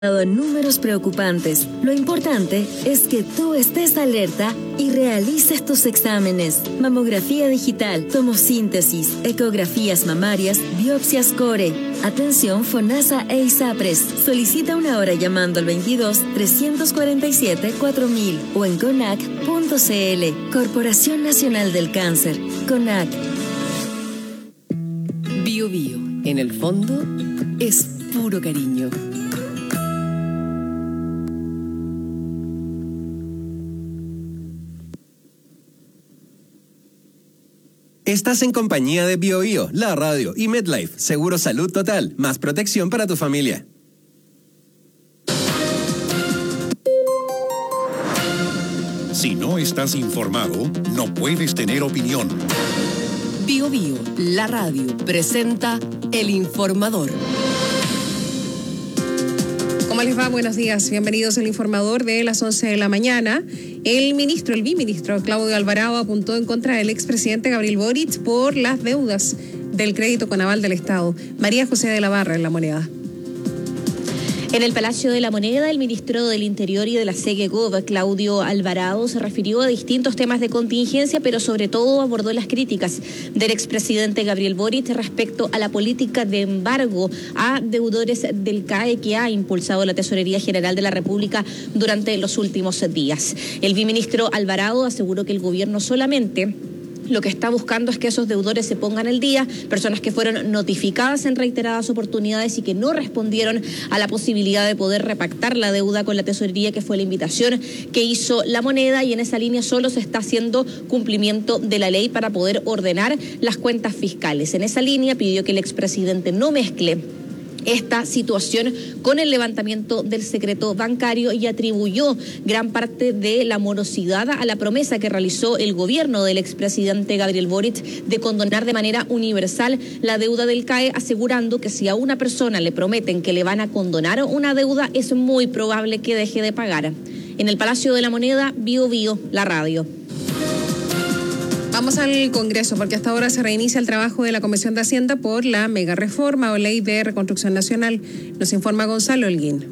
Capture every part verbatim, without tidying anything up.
Números preocupantes. Lo importante es que tú estés alerta y realices tus exámenes. Mamografía digital, tomosíntesis, ecografías mamarias, biopsias core. Atención FONASA e ISAPRES. Solicita una hora llamando al veintidós, trescientos cuarenta y siete, cuatro mil o en conac punto cl. Corporación Nacional del Cáncer. CONAC. Bio Bio, en el fondo, es puro cariño. Estás en compañía de Bio Bio, la radio y MedLife, Seguro Salud Total, más protección para tu familia. Si no estás informado, no puedes tener opinión. Bio Bio, la radio, presenta El Informador. ¿Cómo les va? Buenos días. Bienvenidos al Informador de las once de la mañana. El ministro, el biministro Claudio Alvarado apuntó en contra del expresidente Gabriel Boric por las deudas del crédito con aval del Estado. María José de la Barra en La Moneda. En el Palacio de la Moneda, el ministro del Interior y de la SEGEGOV, Claudio Alvarado, se refirió a distintos temas de contingencia, pero sobre todo abordó las críticas del expresidente Gabriel Boric respecto a la política de embargo a deudores del C A E que ha impulsado la Tesorería General de la República durante los últimos días. El biministro Alvarado aseguró que el gobierno solamente lo que está buscando es que esos deudores se pongan al día, personas que fueron notificadas en reiteradas oportunidades y que no respondieron a la posibilidad de poder repactar la deuda con la tesorería, que fue la invitación que hizo La Moneda, y en esa línea solo se está haciendo cumplimiento de la ley para poder ordenar las cuentas fiscales. En esa línea pidió que el expresidente no mezcle esta situación con el levantamiento del secreto bancario y atribuyó gran parte de la morosidad a la promesa que realizó el gobierno del expresidente Gabriel Boric de condonar de manera universal la deuda del C A E, asegurando que si a una persona le prometen que le van a condonar una deuda, es muy probable que deje de pagar. En el Palacio de la Moneda, Bio Bio, la radio. Vamos al Congreso, porque hasta ahora se reinicia el trabajo de la Comisión de Hacienda por la mega reforma o ley de reconstrucción nacional. Nos informa Gonzalo Holguín.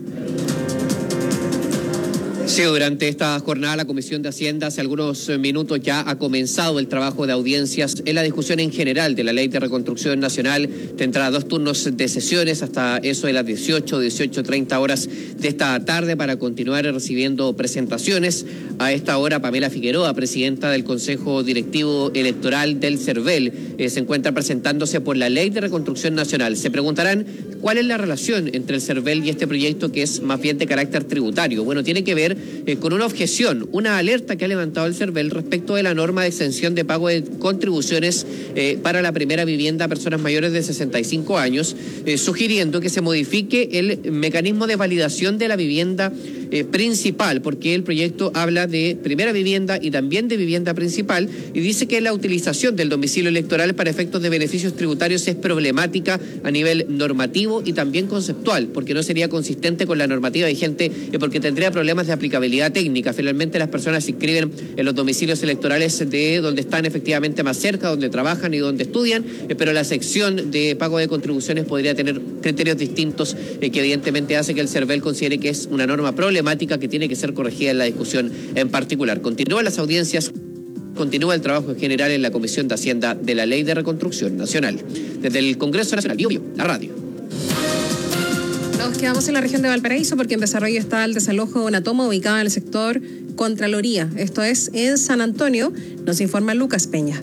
Sí, durante esta jornada la Comisión de Hacienda hace algunos minutos ya ha comenzado el trabajo de audiencias en la discusión en general de la Ley de Reconstrucción Nacional. Tendrá dos turnos de sesiones hasta eso de las dieciocho, dieciocho treinta horas de esta tarde para continuar recibiendo presentaciones. A esta hora Pamela Figueroa, presidenta del Consejo Directivo Electoral del CERVEL, eh, se encuentra presentándose por la Ley de Reconstrucción Nacional. Se preguntarán cuál es la relación entre el CERVEL y este proyecto, que es más bien de carácter tributario. Bueno, tiene que ver Eh, con una objeción, una alerta que ha levantado el CERVEL respecto de la norma de exención de pago de contribuciones eh, para la primera vivienda a personas mayores de sesenta y cinco años, eh, sugiriendo que se modifique el mecanismo de validación de la vivienda eh, principal, porque el proyecto habla de primera vivienda y también de vivienda principal, y dice que la utilización del domicilio electoral para efectos de beneficios tributarios es problemática a nivel normativo y también conceptual, porque no sería consistente con la normativa vigente, eh, porque tendría problemas de aplicación aplicabilidad técnica. Finalmente las personas se inscriben en los domicilios electorales de donde están efectivamente más cerca, donde trabajan y donde estudian, eh, pero la sección de pago de contribuciones podría tener criterios distintos, eh, que evidentemente hace que el CERVEL considere que es una norma problemática que tiene que ser corregida en la discusión en particular. Continúan las audiencias, continúa el trabajo en general en la Comisión de Hacienda de la Ley de Reconstrucción Nacional. Desde el Congreso Nacional, Bio Bio, la radio. Nos quedamos en la región de Valparaíso porque en desarrollo está el desalojo de una toma ubicada en el sector Contraloría. Esto es en San Antonio, nos informa Lucas Peña.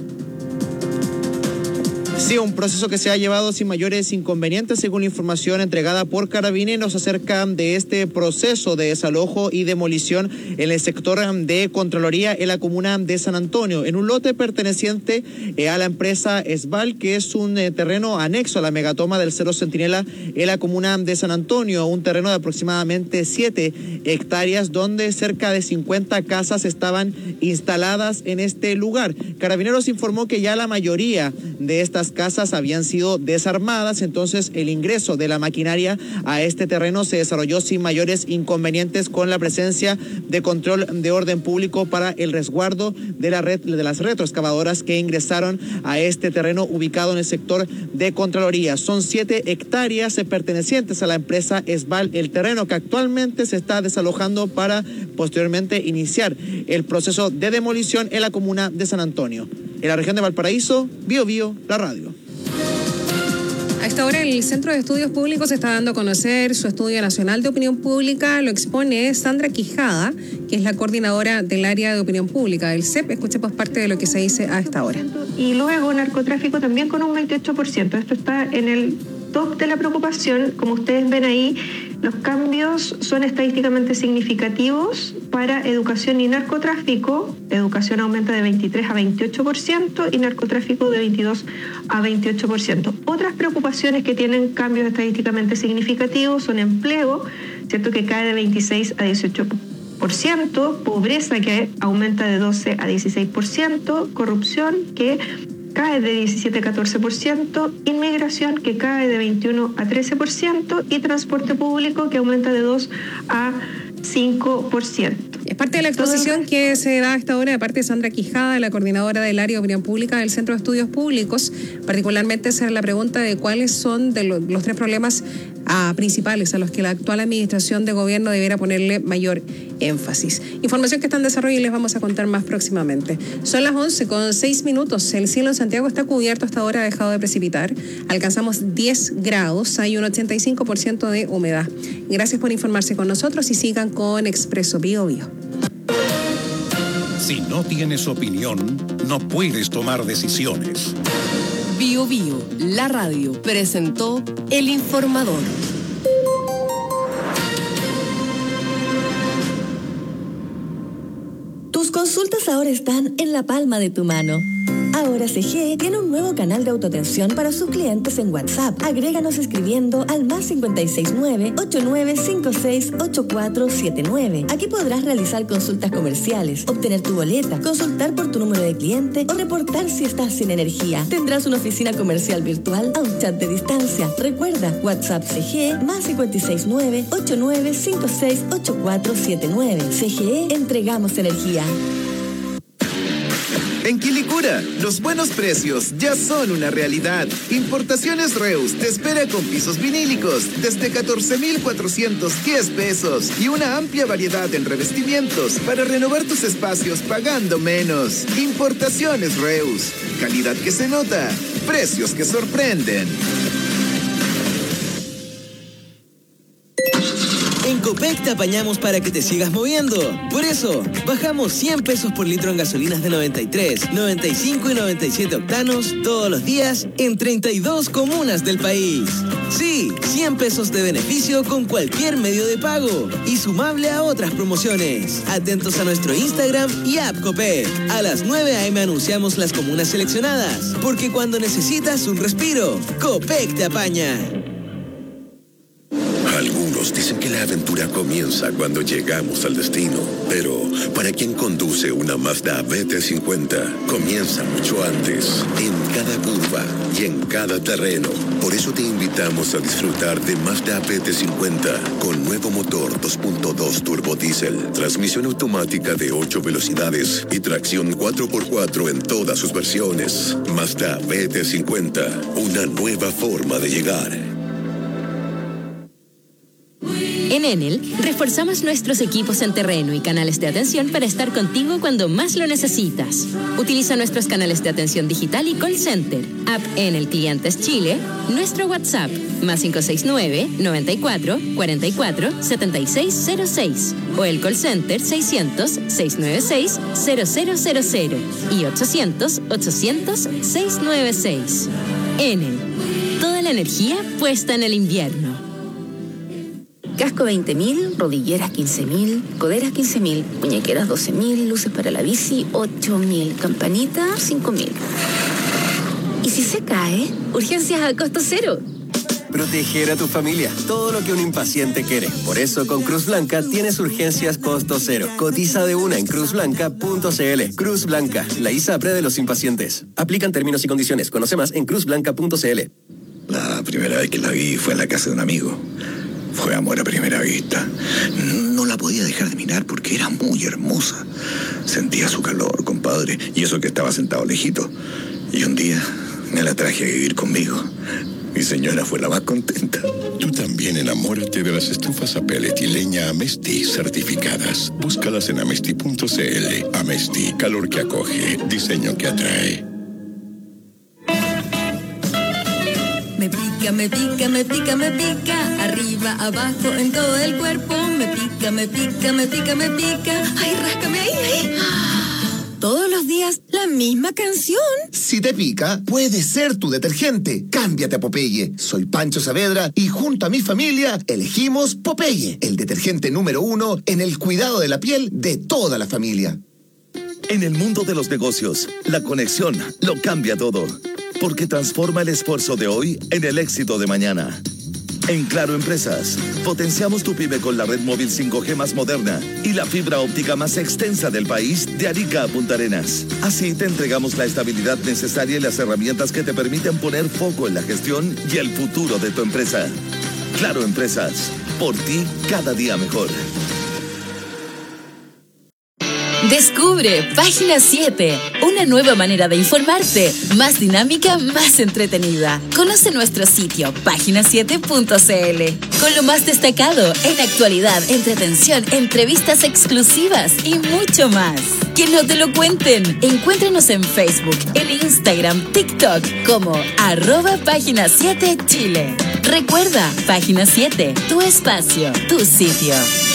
Sí, un proceso que se ha llevado sin mayores inconvenientes, según la información entregada por Carabineros acerca de este proceso de desalojo y demolición en el sector de Contraloría en la comuna de San Antonio, en un lote perteneciente eh, a la empresa Esval, que es un eh, terreno anexo a la megatoma del Cerro Centinela en la comuna de San Antonio, un terreno de aproximadamente siete hectáreas, donde cerca de cincuenta casas estaban instaladas en este lugar. Carabineros informó que ya la mayoría de estas casas habían sido desarmadas, entonces el ingreso de la maquinaria a este terreno se desarrolló sin mayores inconvenientes, con la presencia de control de orden público para el resguardo de la red de las retroexcavadoras que ingresaron a este terreno ubicado en el sector de Contraloría. Son siete hectáreas pertenecientes a la empresa Esval, el terreno que actualmente se está desalojando para posteriormente iniciar el proceso de demolición en la comuna de San Antonio. En la región de Valparaíso, Bio Bio, la radio. A esta hora el Centro de Estudios Públicos está dando a conocer su estudio nacional de opinión pública. Lo expone Sandra Quijada, que es la coordinadora del área de opinión pública del C E P. Escuchemos parte de lo que se dice a esta hora. Y luego narcotráfico también con un veintiocho por ciento. Esto está en el top de la preocupación. Como ustedes ven ahí, los cambios son estadísticamente significativos para educación y narcotráfico. Educación aumenta de veintitrés a veintiocho por ciento y narcotráfico de veintidós a veintiocho por ciento. Otras preocupaciones que tienen cambios estadísticamente significativos son empleo, ¿cierto?, que cae de veintiséis a dieciocho por ciento, pobreza, que aumenta de doce a dieciséis por ciento, corrupción, que cae de diecisiete a catorce por ciento, inmigración, que cae de veintiuno a trece por ciento, y transporte público, que aumenta de dos a cinco por ciento. Es parte de la exposición que se da a esta hora de parte de Sandra Quijada, la coordinadora del área de opinión pública del Centro de Estudios Públicos. Particularmente esa es la pregunta de cuáles son de los, los tres problemas ah, principales a los que la actual administración de gobierno debiera ponerle mayor énfasis. Información que está en desarrollo y les vamos a contar más próximamente. Son las once con seis minutos. El cielo en Santiago está cubierto hasta ahora, ha dejado de precipitar. Alcanzamos diez grados, hay un ochenta y cinco por ciento de humedad. Gracias por informarse con nosotros y sigan con Expreso Bio Bio. Si no tienes opinión, no puedes tomar decisiones. Bio Bio, la radio, presentó El Informador. Tus consultas ahora están en la palma de tu mano. Ahora C G E tiene un nuevo canal de autoatención para sus clientes en WhatsApp. Agréganos escribiendo al más cinco seis nueve, ocho nueve cinco seis, ocho cuatro siete nueve. Aquí podrás realizar consultas comerciales, obtener tu boleta, consultar por tu número de cliente o reportar si estás sin energía. Tendrás una oficina comercial virtual a un chat de distancia. Recuerda, WhatsApp C G E más cinco seis nueve, ocho nueve cinco seis, ocho cuatro siete nueve. C G E, entregamos energía. En Quilicura, los buenos precios ya son una realidad. Importaciones Reus te espera con pisos vinílicos desde catorce mil cuatrocientos diez pesos y una amplia variedad en revestimientos para renovar tus espacios pagando menos. Importaciones Reus, calidad que se nota, precios que sorprenden. En Copec te apañamos para que te sigas moviendo. Por eso, bajamos cien pesos por litro en gasolinas de noventa y tres, noventa y cinco y noventa y siete octanos todos los días en treinta y dos comunas del país. Sí, cien pesos de beneficio con cualquier medio de pago y sumable a otras promociones. Atentos a nuestro Instagram y app Copec. A las nueve a eme anunciamos las comunas seleccionadas, porque cuando necesitas un respiro, Copec te apaña. Algunos dicen que la aventura comienza cuando llegamos al destino, pero para quien conduce una Mazda B T cincuenta, comienza mucho antes, en cada curva y en cada terreno. Por eso te invitamos a disfrutar de Mazda B T cincuenta con nuevo motor dos punto dos turbo diésel, transmisión automática de ocho velocidades y tracción cuatro por cuatro en todas sus versiones. Mazda B T cincuenta, una nueva forma de llegar. En Enel, reforzamos nuestros equipos en terreno y canales de atención para estar contigo cuando más lo necesitas. Utiliza nuestros canales de atención digital y call center, app Enel Clientes Chile, nuestro WhatsApp, más cinco seis nueve, noventa y cuatro, cuarenta y cuatro, setenta y seis cero seis, o el call center seiscientos, seiscientos noventa y seis, cero cero cero cero y ochocientos, ochocientos, seiscientos noventa y seis. Enel, toda la energía puesta en el invierno. Casco veinte mil, rodilleras quince mil, coderas quince mil, muñequeras doce mil, luces para la bici ocho mil, campanita cinco mil. ¿Y si se cae? Urgencias a costo cero. proteger a tu familia, todo lo que un impaciente quiere. Por eso con Cruz Blanca tienes urgencias costo cero. Cotiza de una en cruz blanca punto c l. Cruz Blanca, la ISAPRE de los impacientes. Aplican términos y condiciones. Conoce más en cruz blanca punto c l. La primera vez que la vi fue en la casa de un amigo. Fue amor a primera vista. No la podía dejar de mirar porque era muy hermosa. Sentía su calor, compadre, y eso que estaba sentado lejito. Y un día me la traje a vivir conmigo. Mi señora fue la más contenta. Tú también enamórate de las estufas a pellet y leña Amesti certificadas. Búscalas en amesti punto c l. Amesti, calor que acoge, diseño que atrae. Me pica, me pica, me pica, me pica, arriba, abajo, en todo el cuerpo. Me pica, me pica, me pica, me pica. Ay, ráscame ahí, ahí. Todos los días la misma canción. Si te pica, puede ser tu detergente. Cámbiate a Popeye. Soy Pancho Saavedra y junto a mi familia elegimos Popeye, el detergente número uno en el cuidado de la piel de toda la familia. En el mundo de los negocios, la conexión lo cambia todo, porque transforma el esfuerzo de hoy en el éxito de mañana. En Claro Empresas, potenciamos tu pyme con la red móvil cinco G más moderna y la fibra óptica más extensa del país de Arica a Punta Arenas. Así te entregamos la estabilidad necesaria y las herramientas que te permiten poner foco en la gestión y el futuro de tu empresa. Claro Empresas, por ti cada día mejor. Descubre Página siete, una nueva manera de informarte, más dinámica, más entretenida. Conoce nuestro sitio, página siete punto c l, con lo más destacado en actualidad, entretención, entrevistas exclusivas y mucho más. Que no te lo cuenten. Encuéntranos en Facebook, en Instagram, TikTok, como arroba Página siete Chile. Recuerda, Página siete, tu espacio, tu sitio.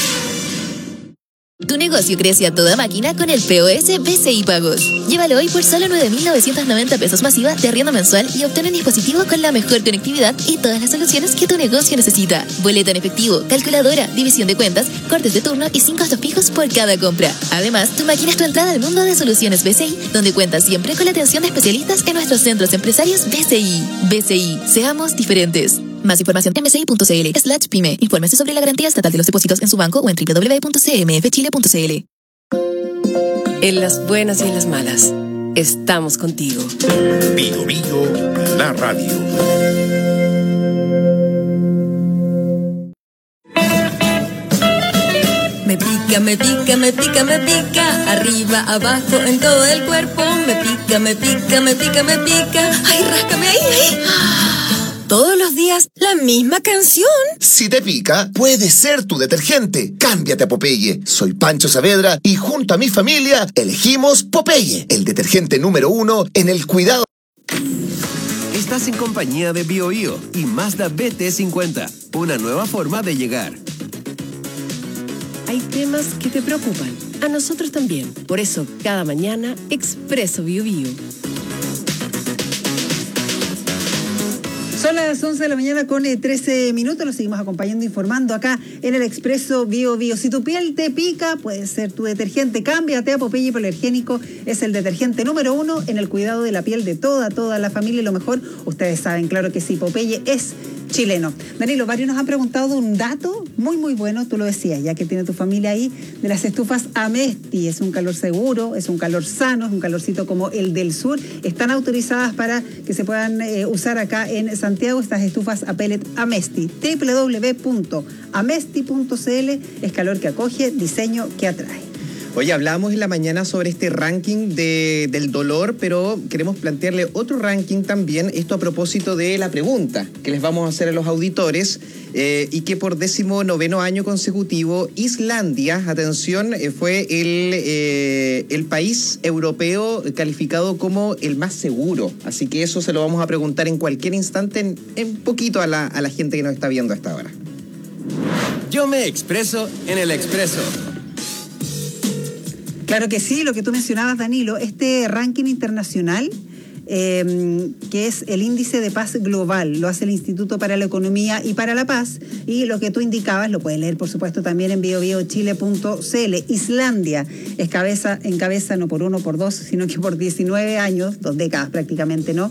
Tu negocio crece a toda máquina con el P O S B C I Pagos. Llévalo hoy por solo nueve mil novecientos noventa pesos masiva de arriendo mensual y obtén un dispositivo con la mejor conectividad y todas las soluciones que tu negocio necesita. Boleta en efectivo, calculadora, división de cuentas, cortes de turno y sin costos fijos por cada compra. Además, tu máquina es tu entrada al mundo de soluciones B C I, donde cuentas siempre con la atención de especialistas en nuestros centros empresarios B C I. B C I, seamos diferentes. Más información en bci.cl slash pyme. Infórmese sobre la garantía estatal de los depósitos en su banco o en doble u doble u doble u punto c m f chile punto c l. En las buenas y en las malas, estamos contigo. Bio Bio, la radio. Me pica, me pica, me pica, me pica, arriba, abajo, en todo el cuerpo. Me pica, me pica, me pica, me pica. Ay, ráscame ahí, ahí. Todos los días la misma canción. Si te pica, puede ser tu detergente. Cámbiate a Popeye. Soy Pancho Saavedra y junto a mi familia elegimos Popeye, el detergente número uno en el cuidado. Estás en compañía de Bio Bio y Mazda B T cincuenta, una nueva forma de llegar. Hay temas que te preocupan. A nosotros también. Por eso, cada mañana, Expreso Bio Bio. Son las once de la mañana con trece minutos, los seguimos acompañando, informando acá en el Expreso Bio Bio. Si tu piel te pica, puede ser tu detergente. Cámbiate a Popeye Hipoalergénico, es el detergente número uno en el cuidado de la piel de toda, toda la familia. Y lo mejor, ustedes saben, claro que sí, Popeye es chileno. Danilo, varios nos han preguntado de un dato muy, muy bueno, tú lo decías, ya que tiene tu familia ahí, de las estufas Amesti. Es un calor seguro, es un calor sano, es un calorcito como el del sur. Están autorizadas para que se puedan eh, usar acá en Santiago estas estufas a pellet Amesti. doble u doble u doble u punto amesti punto c l, es calor que acoge, diseño que atrae. Oye, hablamos en la mañana sobre este ranking de, del dolor, pero queremos plantearle otro ranking también, esto a propósito de la pregunta que les vamos a hacer a los auditores, eh, y que por décimo noveno año consecutivo, Islandia, atención, eh, fue el, eh, el país europeo calificado como el más seguro. Así que eso se lo vamos a preguntar en cualquier instante, en, en poquito a la, a la gente que nos está viendo hasta ahora. Yo me expreso en el Expreso. Claro que sí, lo que tú mencionabas, Danilo, este ranking internacional, eh, que es el índice de paz global, lo hace el Instituto para la Economía y para la Paz, y lo que tú indicabas lo puedes leer, por supuesto, también en bio bio chile punto c l. Islandia es cabeza, encabeza no por uno, por dos, sino que por diecinueve años, dos décadas prácticamente, ¿no?,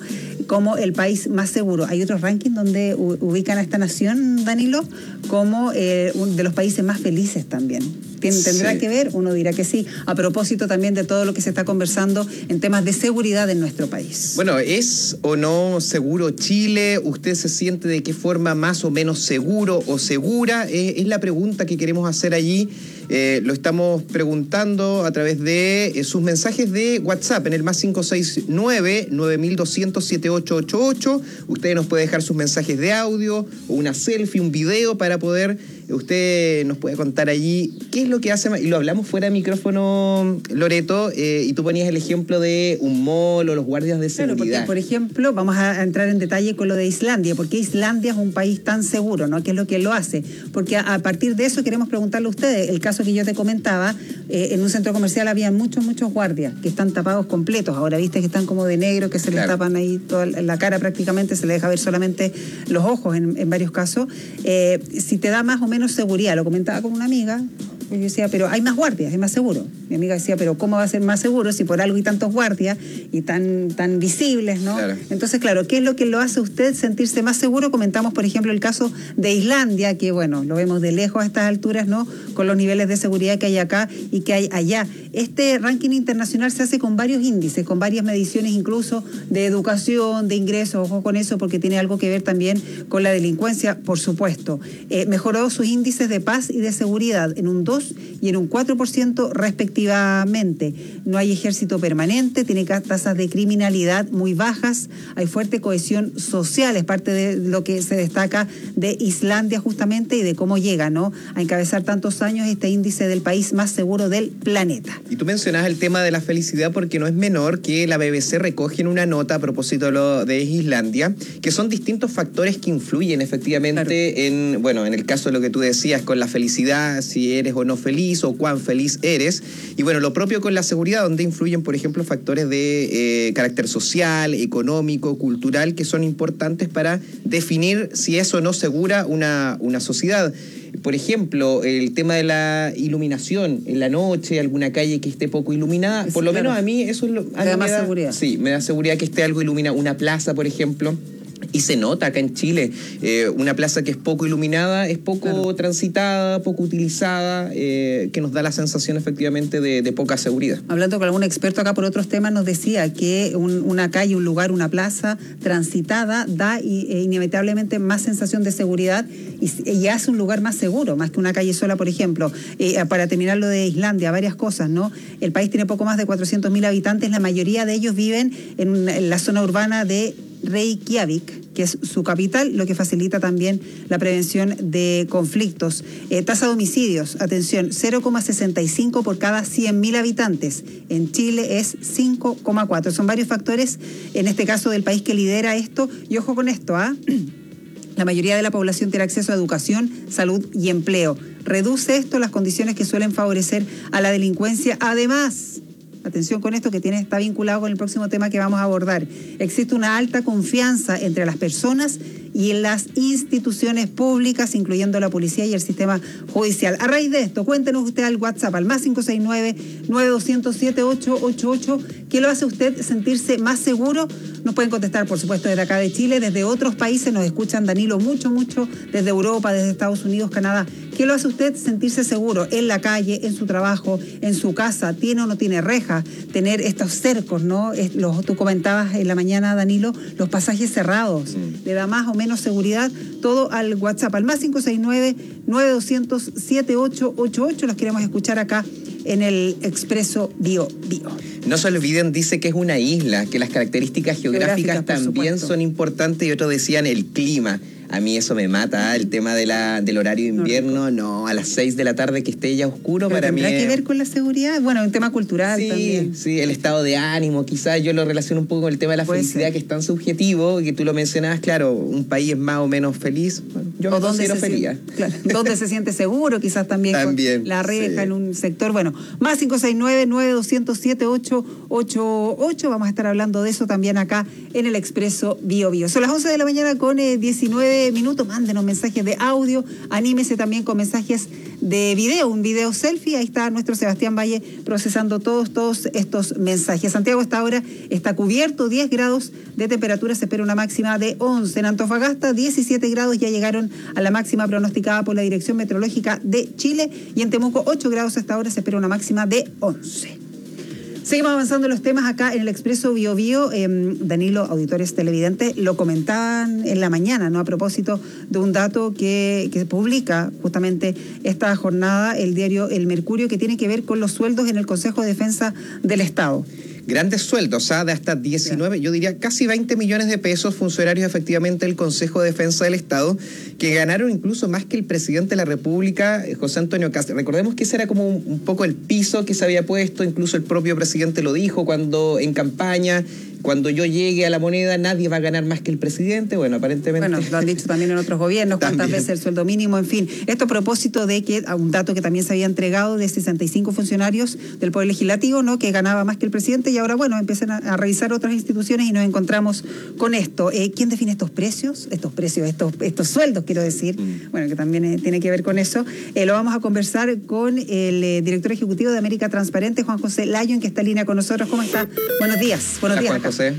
como el país más seguro. Hay otros rankings donde u- ubican a esta nación, Danilo, como eh, uno de los países más felices también. Tien- ¿Tendrá Sí. que ver? Uno dirá que sí. A propósito también de todo lo que se está conversando en temas de seguridad en nuestro país. Bueno, ¿es o no seguro Chile? ¿Usted se siente de qué forma más o menos seguro o segura? Eh, es la pregunta que queremos hacer allí. Eh, lo estamos preguntando a través de eh, sus mensajes de WhatsApp en el más cinco seis nueve, nueve dos cero cero, siete ocho ocho ocho. Usted nos puede dejar sus mensajes de audio o una selfie, un video para poder, usted nos puede contar allí qué es lo que hace, y lo hablamos fuera de micrófono, Loreto, eh, y tú ponías el ejemplo de un mall o los guardias de Claro, porque, seguridad. por ejemplo, vamos a entrar en detalle con lo de Islandia. ¿Por qué Islandia es un país tan seguro, no? ¿Qué es lo que lo hace? Porque a, a partir de eso queremos preguntarle a ustedes. El caso que yo te comentaba, eh, en un centro comercial había muchos, muchos guardias que están tapados completos. Ahora viste que están como de negro, que se les Claro. tapan ahí toda la cara prácticamente, se les deja ver solamente los ojos en, en varios casos. Eh, si te da más o menos seguridad, lo comentaba con una amiga, yo decía, pero hay más guardias, es más seguro. Mi amiga decía, pero ¿cómo va a ser más seguro si por algo hay tantos guardias y tan, tan visibles, ¿no? Claro. Entonces, claro, ¿qué es lo que lo hace a usted sentirse más seguro? Comentamos, por ejemplo, el caso de Islandia, que bueno, lo vemos de lejos a estas alturas, ¿no? Con los niveles de seguridad que hay acá y que hay allá. Este ranking internacional se hace con varios índices, con varias mediciones incluso de educación, de ingresos, ojo con eso, porque tiene algo que ver también con la delincuencia, por supuesto. Eh, mejoró sus índices de paz y de seguridad en un dos y en un cuatro por ciento respectivamente. No hay ejército permanente, tiene tasas de criminalidad muy bajas, hay fuerte cohesión social, es parte de lo que se destaca de Islandia justamente y de cómo llega, ¿no?, a encabezar tantos años este índice del país más seguro del planeta. Y tú mencionas el tema de la felicidad porque no es menor que la B B C recoge en una nota a propósito de, lo de Islandia, que son distintos factores que influyen efectivamente claro. en, bueno, en el caso de lo que tú decías con la felicidad, si eres o no feliz o cuán feliz eres. Y bueno, lo propio con la seguridad, donde influyen, por ejemplo, factores de eh, carácter social, económico, cultural, que son importantes para definir si es o no segura una, una sociedad. Por ejemplo, el tema de la iluminación en la noche, alguna calle que esté poco iluminada, sí, por lo claro. menos a mí eso es lo... A da más da, seguridad. Sí, me da seguridad que esté algo iluminado. Una plaza, por ejemplo... Y se nota acá en Chile, eh, una plaza que es poco iluminada, es poco claro. transitada, poco utilizada, eh, que nos da la sensación efectivamente de, de poca seguridad. Hablando con algún experto acá por otros temas, nos decía que un, una calle, un lugar, una plaza transitada da y, e inevitablemente más sensación de seguridad y, y hace un lugar más seguro, más que una calle sola, por ejemplo. Eh, para terminar lo de Islandia, varias cosas, ¿no? El país tiene poco más de cuatrocientos mil habitantes, la mayoría de ellos viven en, en la zona urbana de Reykjavik, que es su capital, lo que facilita también la prevención de conflictos. Eh, tasa de homicidios, atención, cero coma sesenta y cinco por cada cien mil habitantes. En Chile es cinco coma cuatro. Son varios factores, en este caso del país, que lidera esto. Y ojo con esto, ¿ah? ¿eh? La mayoría de la población tiene acceso a educación, salud y empleo. Reduce esto las condiciones que suelen favorecer a la delincuencia. Además, atención con esto que tiene, está vinculado con el próximo tema que vamos a abordar. Existe una alta confianza entre las personas y en las instituciones públicas, incluyendo la policía y el sistema judicial. A raíz de esto, cuéntenos usted al WhatsApp, al más cinco seis nueve, nueve dos cero cero, siete ocho ocho ocho, ¿qué lo hace usted sentirse más seguro? Nos pueden contestar, por supuesto, desde acá de Chile, desde otros países, nos escuchan, Danilo, mucho, mucho, desde Europa, desde Estados Unidos, Canadá. ¿Qué lo hace usted sentirse seguro en la calle, en su trabajo, en su casa? ¿Tiene o no tiene reja? Tener estos cercos, ¿no? Es, los, tú comentabas en la mañana, Danilo, los pasajes cerrados. Mm. ¿Le da más o menos seguridad? Todo al WhatsApp, al más cinco seis nueve, nueve dos cero cero, siete ocho ocho ocho. Los queremos escuchar acá en el Expreso Bio Bio. No se olviden, dice que es una isla, que las características geográficas, geográficas también son importantes, y otros decían el clima. A mí eso me mata, ¿eh? El tema de la, del horario de invierno, no, no, a las seis de la tarde que esté ya oscuro. Pero para mí ¿tendrá es... que ver con la seguridad? Bueno, un tema cultural sí, también. Sí, el estado de ánimo, quizás yo lo relaciono un poco con el tema de la Puede felicidad, ser. que es tan subjetivo, que tú lo mencionabas, claro, un país es más o menos feliz, bueno, yo o me considero feliz. Claro, donde se siente seguro, quizás también, también con la reja sí. en un sector. Bueno, más cinco seis nueve, nueve dos cero cero, siete ocho ocho ocho, vamos a estar hablando de eso también acá en el Expreso Bio Bio. Son las once de la mañana con eh, diecinueve este minuto. Mándenos mensajes de audio, anímese también con mensajes de video, un video selfie. Ahí está nuestro Sebastián Valle procesando todos, todos estos mensajes. Santiago a esta hora está cubierto, diez grados de temperatura, se espera una máxima de once. En Antofagasta, diecisiete grados, ya llegaron a la máxima pronosticada por la Dirección Meteorológica de Chile. Y en Temuco, ocho grados a esta hora, se espera una máxima de once. Seguimos avanzando en los temas acá en el Expreso Bio Bio. Eh, Danilo, auditores televidentes, lo comentaban en la mañana, ¿no? A propósito de un dato que, que publica justamente esta jornada el diario El Mercurio, que tiene que ver con los sueldos en el Consejo de Defensa del Estado. Grandes sueldos, ¿ah? De hasta diecinueve, yo diría casi veinte millones de pesos, funcionarios efectivamente del Consejo de Defensa del Estado, que ganaron incluso más que el presidente de la República, José Antonio Kast. Recordemos que ese era como un, un poco el piso que se había puesto, incluso el propio presidente lo dijo cuando en campaña, cuando yo llegue a la Moneda nadie va a ganar más que el presidente. Bueno, aparentemente... Bueno, lo han dicho también en otros gobiernos, cuántas También. veces el sueldo mínimo, en fin. Esto a propósito de que, a un dato que también se había entregado de sesenta y cinco funcionarios del Poder Legislativo, ¿no? Que ganaba más que el presidente, y ahora, bueno, empiezan a, a revisar otras instituciones y nos encontramos con esto. Eh, ¿Quién define estos precios? Estos precios, estos, estos sueldos, quiero decir. Mm. Bueno, que también eh, tiene que ver con eso. Eh, lo vamos a conversar con el eh, director ejecutivo de América Transparente, Juan José Lyon, que está en línea con nosotros. ¿Cómo está? Buenos días. Buenos Hola, días, Juan acá. José.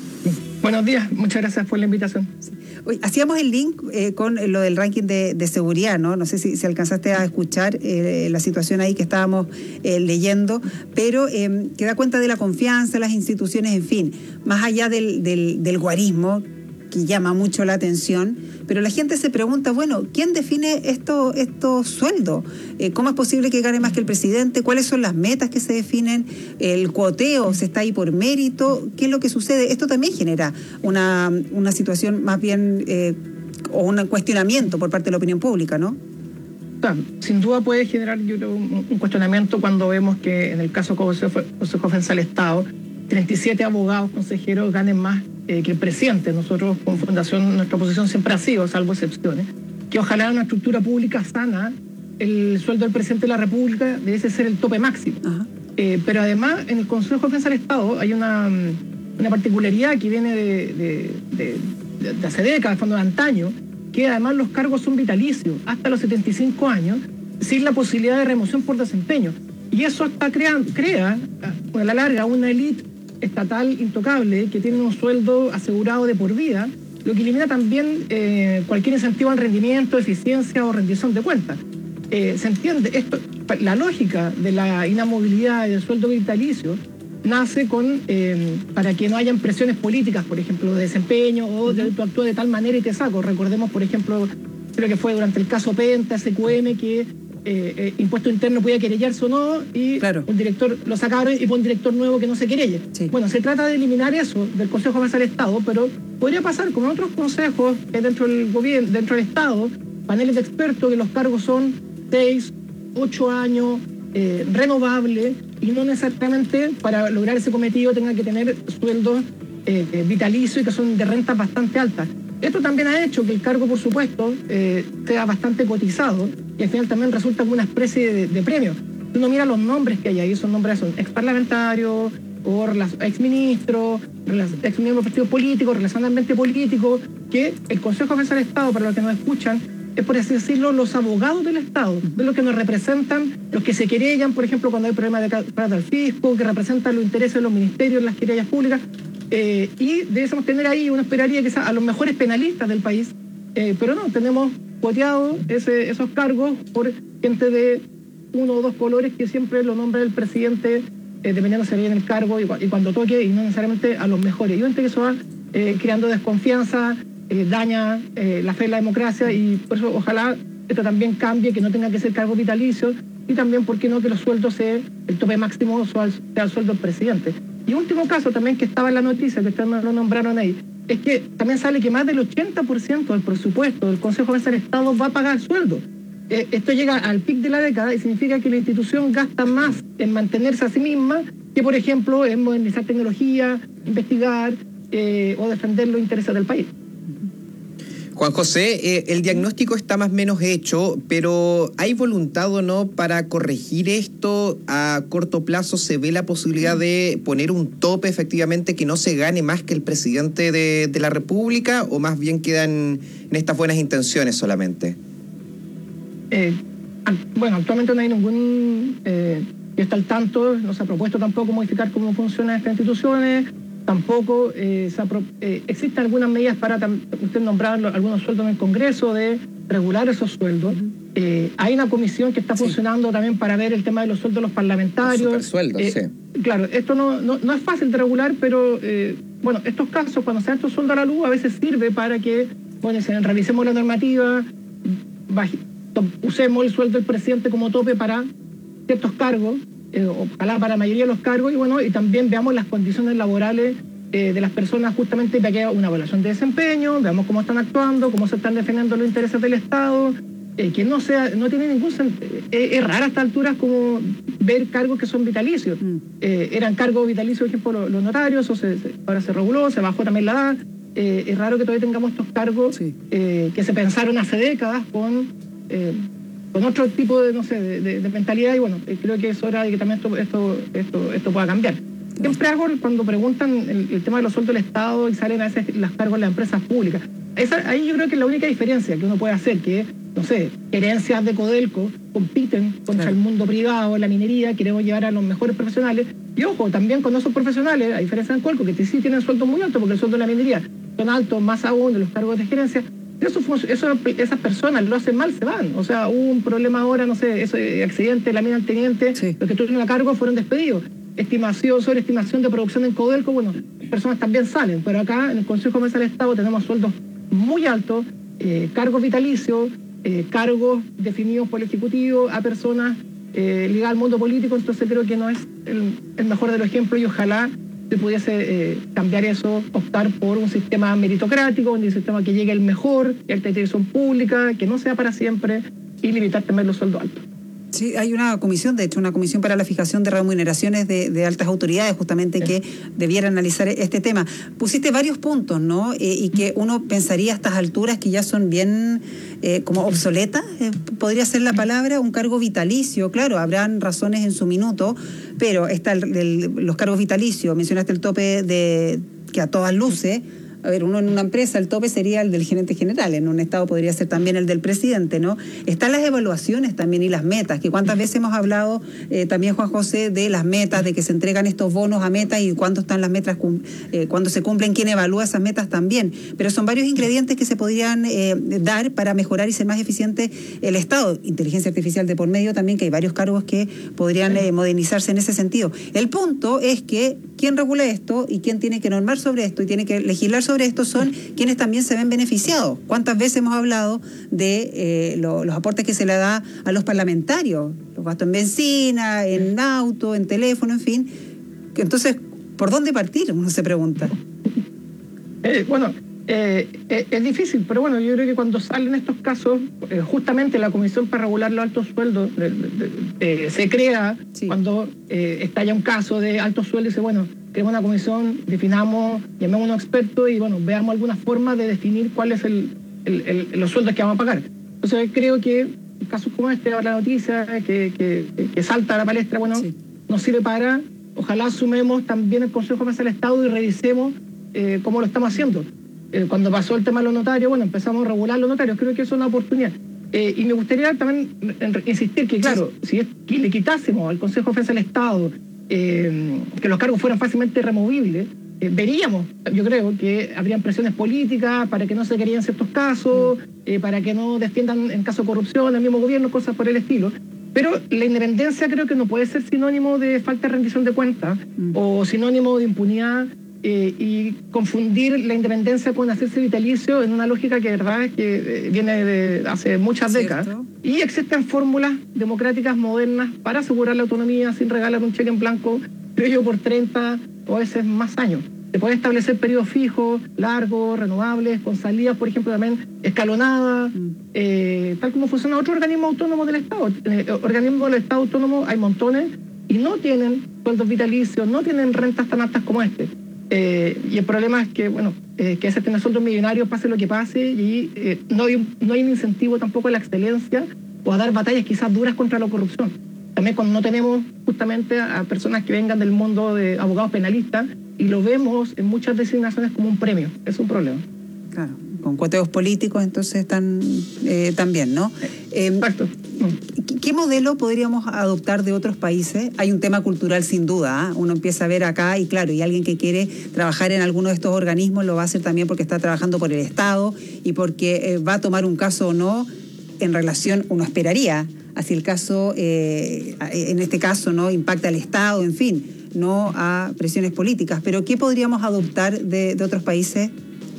Buenos días, muchas gracias por la invitación. Sí. Hoy, hacíamos el link eh, con lo del ranking de, de seguridad, ¿no? No sé si, si alcanzaste a escuchar eh, la situación ahí que estábamos eh, leyendo, pero eh, que da cuenta de la confianza en las instituciones, en fin, más allá del, del, del guarismo, que llama mucho la atención, pero la gente se pregunta, bueno, ¿quién define esto, estos sueldos? Eh, ¿Cómo es posible que gane más que el presidente? ¿Cuáles son las metas que se definen? ¿El cuoteo se está ahí por mérito? ¿Qué es lo que sucede? Esto también genera una, una situación más bien, eh, o un cuestionamiento por parte de la opinión pública, ¿no? Claro, sin duda puede generar, yo creo, un, un cuestionamiento cuando vemos que en el caso Consejo, Consejo de Defensa del Estado, treinta y siete abogados consejeros ganen más eh, que el presidente. Nosotros, como fundación, nuestra posición siempre ha sido, salvo excepciones, que ojalá en una estructura pública sana, el sueldo del presidente de la República debe ser el tope máximo. Eh, pero además, en el Consejo de Defensa del Estado hay una, una particularidad que viene de, de, de, de hace décadas, de fondo de antaño, que además los cargos son vitalicios, hasta los setenta y cinco años, sin la posibilidad de remoción por desempeño. Y eso está creando, crea, a la larga, una élite estatal intocable que tiene un sueldo asegurado de por vida, lo que elimina también eh, cualquier incentivo al rendimiento, eficiencia o rendición de cuentas. Eh, ¿Se entiende? Esto, la lógica de la inamovilidad y del sueldo vitalicio nace con eh, para que no hayan presiones políticas, por ejemplo, de desempeño o de tú actúas de tal manera y te saco. Recordemos, por ejemplo, creo que fue durante el caso Penta, S Q M, que Eh, eh, impuesto interno podía querellarse o no, y claro, un director lo sacaron y fue un director nuevo que no se querelle. Sí. Bueno, se trata de eliminar eso del Consejo de Defensa del Estado, pero podría pasar como en otros consejos eh, dentro del gobierno, dentro del Estado, paneles de expertos que los cargos son seis, ocho años, eh, renovables, y no necesariamente para lograr ese cometido tengan que tener sueldos eh, eh, vitalicios y que son de rentas bastante altas. Esto también ha hecho que el cargo, por supuesto, eh, sea bastante cotizado y al final también resulta como una especie de, de premio. Si uno mira los nombres que hay ahí, esos nombres son exparlamentarios, o exministros, exmiembros de partidos políticos, relacionalmente políticos, que el Consejo de Defensa del Estado, para los que nos escuchan, es, por así decirlo, los abogados del Estado, de los que nos representan, los que se querellan, por ejemplo, cuando hay problemas de plata al fisco, que representan los intereses de los ministerios en las querellas públicas. Eh, y debemos tener ahí, uno esperaría que sea a los mejores penalistas del país, eh, pero no, tenemos cuoteados ese, esos cargos por gente de uno o dos colores que siempre lo nombra el presidente, eh, dependiendo si viene el cargo y, y cuando toque, y no necesariamente a los mejores. Yo entiendo que eso va eh, creando desconfianza, eh, daña eh, la fe en la democracia, y por eso ojalá esto también cambie, que no tenga que ser cargo vitalicio, y también, ¿por qué no?, que los sueldos sea el tope máximo sea el sueldo del presidente. Y último caso también que estaba en la noticia, que ustedes me lo nombraron ahí, es que también sale que más del ochenta por ciento del presupuesto del Consejo de Defensa del Estado va a pagar sueldo. Eh, esto llega al pic de la década y significa que la institución gasta más en mantenerse a sí misma que, por ejemplo, en modernizar tecnología, investigar eh, o defender los intereses del país. Juan José, eh, el diagnóstico está más o menos hecho, pero ¿hay voluntad o no para corregir esto? ¿A corto plazo se ve la posibilidad de poner un tope efectivamente que no se gane más que el presidente de, de la República, o más bien quedan en estas buenas intenciones solamente? Eh, bueno, actualmente no hay ningún... Eh, que está al tanto, no se ha propuesto tampoco modificar cómo funcionan estas instituciones. Tampoco eh, se apro- eh, existen algunas medidas para, usted nombraba algunos sueldos en el Congreso, de regular esos sueldos. Eh, hay una comisión que está funcionando sí. también para ver el tema de los sueldos de los parlamentarios. Los supersueldos, eh, sí. Claro, esto no, no, no es fácil de regular, pero eh, bueno, estos casos, cuando se dan estos sueldos a la luz, a veces sirve para que, bueno, se, revisemos la normativa, baje, to, usemos el sueldo del presidente como tope para ciertos cargos, Eh, ojalá para la mayoría de los cargos, y bueno, y también veamos las condiciones laborales eh, de las personas, justamente para que haya una evaluación de desempeño, veamos cómo están actuando, cómo se están defendiendo los intereses del Estado, eh, que no sea, no tiene ningún sentido. Eh, es raro a estas alturas como ver cargos que son vitalicios. Mm. Eh, eran cargos vitalicios, por ejemplo, los, los notarios, o se, se, ahora se reguló, se bajó también la edad. Eh, es raro que todavía tengamos estos cargos sí. eh, que se pensaron hace décadas con... Eh, con otro tipo de, no sé, de, de, de mentalidad, y bueno, creo que es hora de que también esto, esto, esto, esto pueda cambiar. Siempre hago cuando preguntan el, el tema de los sueldos del Estado y salen a veces las cargos de las empresas públicas. Esa, ahí yo creo que es la única diferencia que uno puede hacer, que, no sé, gerencias de Codelco compiten contra claro. el mundo privado, la minería, queremos llevar a los mejores profesionales. Y ojo, también con esos profesionales, a diferencia de Codelco, que sí tienen sueldos muy altos, porque el sueldo de la minería son altos, más aún de los cargos de gerencia. Eso, eso, esas personas lo hacen mal, se van. O sea, hubo un problema ahora, no sé, ese accidente, la mina del teniente, sí. los que estuvieron a cargo fueron despedidos. Estimación, sobre estimación de producción en Codelco, bueno, personas también salen, pero acá en el Consejo Comercial del Estado tenemos sueldos muy altos, eh, cargos vitalicios, eh, cargos definidos por el Ejecutivo a personas eh, ligadas al mundo político, entonces creo que no es el, el mejor de los ejemplos, y ojalá se pudiese eh, cambiar eso, optar por un sistema meritocrático, un sistema que llegue el mejor, que alta dirección pública, que no sea para siempre, y limitar también los sueldos altos. Sí, hay una comisión, de hecho, una comisión para la fijación de remuneraciones de, de altas autoridades, justamente, que debiera analizar este tema. Pusiste varios puntos, ¿no? Eh, y que uno pensaría a estas alturas que ya son bien eh, como obsoletas, eh, podría ser la palabra, un cargo vitalicio. Claro, habrán razones en su minuto, pero está el, el, los cargos vitalicios, mencionaste el tope de que a todas luces. A ver, uno en una empresa, el tope sería el del gerente general, en un estado podría ser también el del presidente, ¿no? Están las evaluaciones también y las metas, que cuántas veces hemos hablado eh, también, Juan José, de las metas, de que se entregan estos bonos a metas y cuándo están las metas, eh, cuándo se cumplen, quién evalúa esas metas también. Pero son varios ingredientes que se podrían eh, dar para mejorar y ser más eficiente el Estado. Inteligencia artificial de por medio también, que hay varios cargos que podrían eh, modernizarse en ese sentido. El punto es que quién regula esto y quién tiene que normar sobre esto y tiene que legislar sobre esto son quienes también se ven beneficiados. ¿Cuántas veces hemos hablado de eh, lo, los aportes que se le da a los parlamentarios? Los gastos en benzina, en auto, en teléfono, en fin. Entonces, ¿por dónde partir? Uno se pregunta. Eh, bueno, eh, eh, es difícil, pero bueno, yo creo que cuando salen estos casos, eh, justamente la Comisión para Regular los Altos Sueldos de, de, de, de, se crea sí. cuando eh, estalla un caso de altos sueldos y dice, bueno, creemos una comisión, definamos, llamemos a unos expertos y bueno, veamos alguna forma de definir cuál es el, el, el, los sueldos que vamos a pagar. Entonces creo que casos como este, ahora la noticia que, que, que salta a la palestra, bueno, sí. nos sirve para, ojalá sumemos también el Consejo Comercial del Estado y revisemos eh, cómo lo estamos haciendo. Eh, cuando pasó el tema de los notarios, bueno, empezamos a regular los notarios, creo que eso es una oportunidad. Eh, y me gustaría también insistir que, claro, si es que le quitásemos al Consejo Comercial del Estado Eh, que los cargos fueran fácilmente removibles, eh, veríamos, yo creo, que habrían presiones políticas para que no se querían ciertos casos, eh, para que no defiendan en caso de corrupción el mismo gobierno, cosas por el estilo. Pero la independencia creo que no puede ser sinónimo de falta de rendición de cuentas mm. o sinónimo de impunidad, eh, y confundir la independencia con hacerse vitalicio en una lógica que, verdad, es que eh, viene de hace muchas ¿Cierto? décadas. Y existen fórmulas democráticas modernas para asegurar la autonomía sin regalar un cheque en blanco, creo yo, por treinta o a veces más años. Se puede establecer periodos fijos, largos, renovables, con salidas, por ejemplo, también escalonadas, mm. eh, tal como funciona otro organismo autónomo del Estado. Eh, organismos del Estado autónomo hay montones y no tienen sueldos vitalicios, no tienen rentas tan altas como este. Eh, y el problema es que, bueno, eh, que ese tener sueldos millonarios pase lo que pase y eh, no, hay un, no hay un incentivo tampoco a la excelencia o a dar batallas quizás duras contra la corrupción. También cuando no tenemos justamente a, a personas que vengan del mundo de abogados penalistas y lo vemos en muchas designaciones como un premio, es un problema. Claro, con cuoteos políticos entonces están eh, también, ¿no? Eh, Exacto. ¿Qué modelo podríamos adoptar de otros países? Hay un tema cultural sin duda, ¿eh? Uno empieza a ver acá y claro, y alguien que quiere trabajar en alguno de estos organismos lo va a hacer también porque está trabajando por el Estado y porque eh, va a tomar un caso o no en relación, uno esperaría, así el caso, eh, en este caso, ¿no? Impacta al Estado, en fin, no a presiones políticas. Pero ¿qué podríamos adoptar de, de otros países?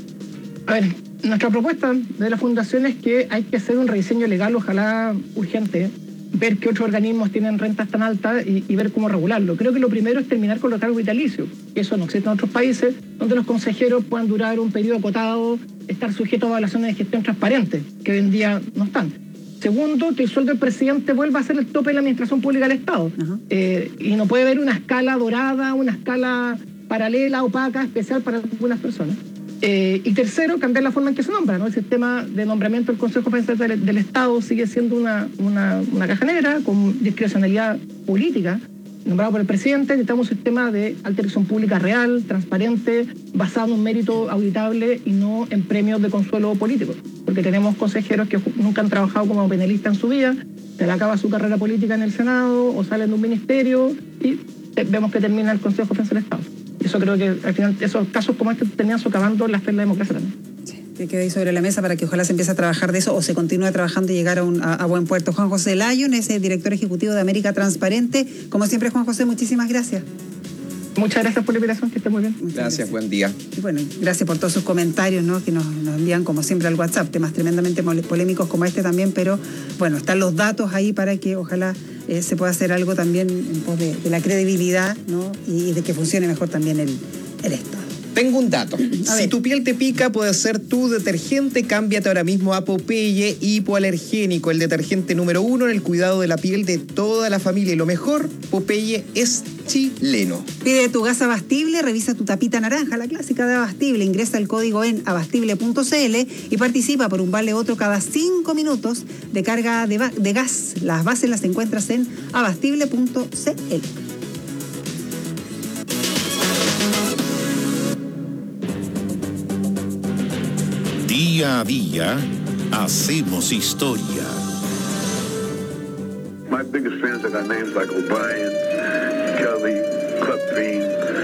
A ver, nuestra propuesta de la Fundación es que hay que hacer un rediseño legal, ojalá urgente, ver qué otros organismos tienen rentas tan altas y, y ver cómo regularlo. Creo que lo primero es terminar con los cargos vitalicios, que eso no existe en otros países, donde los consejeros puedan durar un periodo acotado, estar sujetos a evaluaciones de gestión transparentes, que hoy en día no están. Segundo, que el sueldo del presidente vuelva a ser el tope de la administración pública del Estado. Eh, y no puede haber una escala dorada, una escala paralela, opaca, especial para algunas personas. Eh, y tercero, cambiar la forma en que se nombra, ¿no? El sistema de nombramiento del Consejo General del, del Estado sigue siendo una, una, una caja negra con discrecionalidad política, nombrado por el presidente. Necesitamos un sistema de alta dirección pública real, transparente, basado en un mérito auditable y no en premios de consuelo político. Porque tenemos consejeros que nunca han trabajado como penalistas en su vida, se le acaba su carrera política en el Senado o salen de un ministerio y vemos que termina el Consejo General del Estado. Eso creo que al final esos casos como este terminan socavando la fe de la democracia también. Sí, que quede ahí sobre la mesa para que ojalá se empiece a trabajar de eso o se continúe trabajando y llegar a, un, a, a buen puerto. Juan José Lyon es el director ejecutivo de América Transparente. Como siempre, Juan José, muchísimas gracias. Muchas gracias por la invitación, que esté muy bien. Gracias, gracias, buen día. Y bueno, gracias por todos sus comentarios, ¿no? Que nos, nos envían como siempre al WhatsApp, temas tremendamente polémicos como este también, pero bueno, están los datos ahí para que ojalá eh, se pueda hacer algo también en pos de, de la credibilidad, ¿no? Y, y de que funcione mejor también el, el Estado. Tengo un dato. Si tu piel te pica, puede ser tu detergente. Cámbiate ahora mismo a Popeye Hipoalergénico, el detergente número uno en el cuidado de la piel de toda la familia. Y lo mejor, Popeye es chileno. Pide tu gas Abastible, revisa tu tapita naranja, la clásica de Abastible. Ingresa el código en abastible punto c l y participa por un vale otro cada cinco minutos de carga de, de gas. Las bases las encuentras en abastible punto c l. Día a día, hacemos historia. My biggest fans are names like O'Brien, Kelly, Clubbean,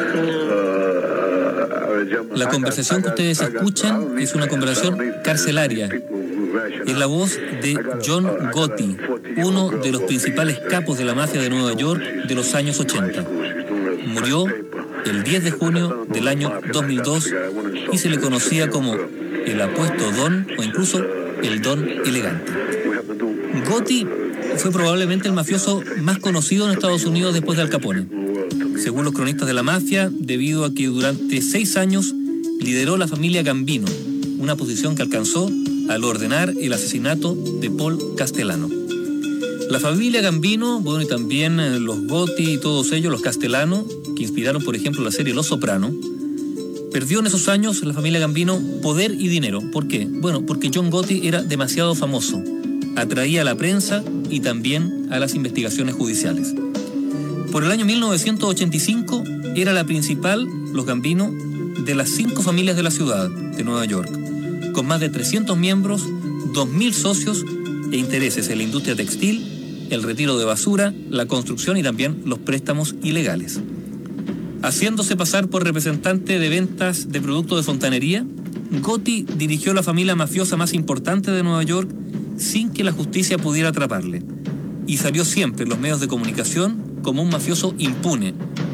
uh, La conversación que ustedes escuchan es una conversación carcelaria. Es la voz de John Gotti, uno de los principales capos de la mafia de Nueva York de los años ochenta. Murió el diez de junio del año dos mil dos y se le conocía como el apuesto Don o incluso el Don elegante. Gotti fue probablemente el mafioso más conocido en Estados Unidos después de Al Capone. Según los cronistas de la mafia, debido a que durante seis años lideró la familia Gambino, una posición que alcanzó al ordenar el asesinato de Paul Castellano. La familia Gambino, bueno, y también los Gotti y todos ellos, los Castellano, que inspiraron, por ejemplo, la serie Los Soprano, perdió en esos años la familia Gambino poder y dinero. ¿Por qué? Bueno, porque John Gotti era demasiado famoso. Atraía a la prensa y también a las investigaciones judiciales. Por el año mil novecientos ochenta y cinco era la principal, los Gambino, de las cinco familias de la ciudad de Nueva York, con más de trescientos miembros, dos mil socios e intereses en la industria textil, el retiro de basura, la construcción y también los préstamos ilegales. Haciéndose pasar por representante de ventas de productos de fontanería, Gotti dirigió la familia mafiosa más importante de Nueva York sin que la justicia pudiera atraparle. Y salió siempre en los medios de comunicación como un mafioso impune.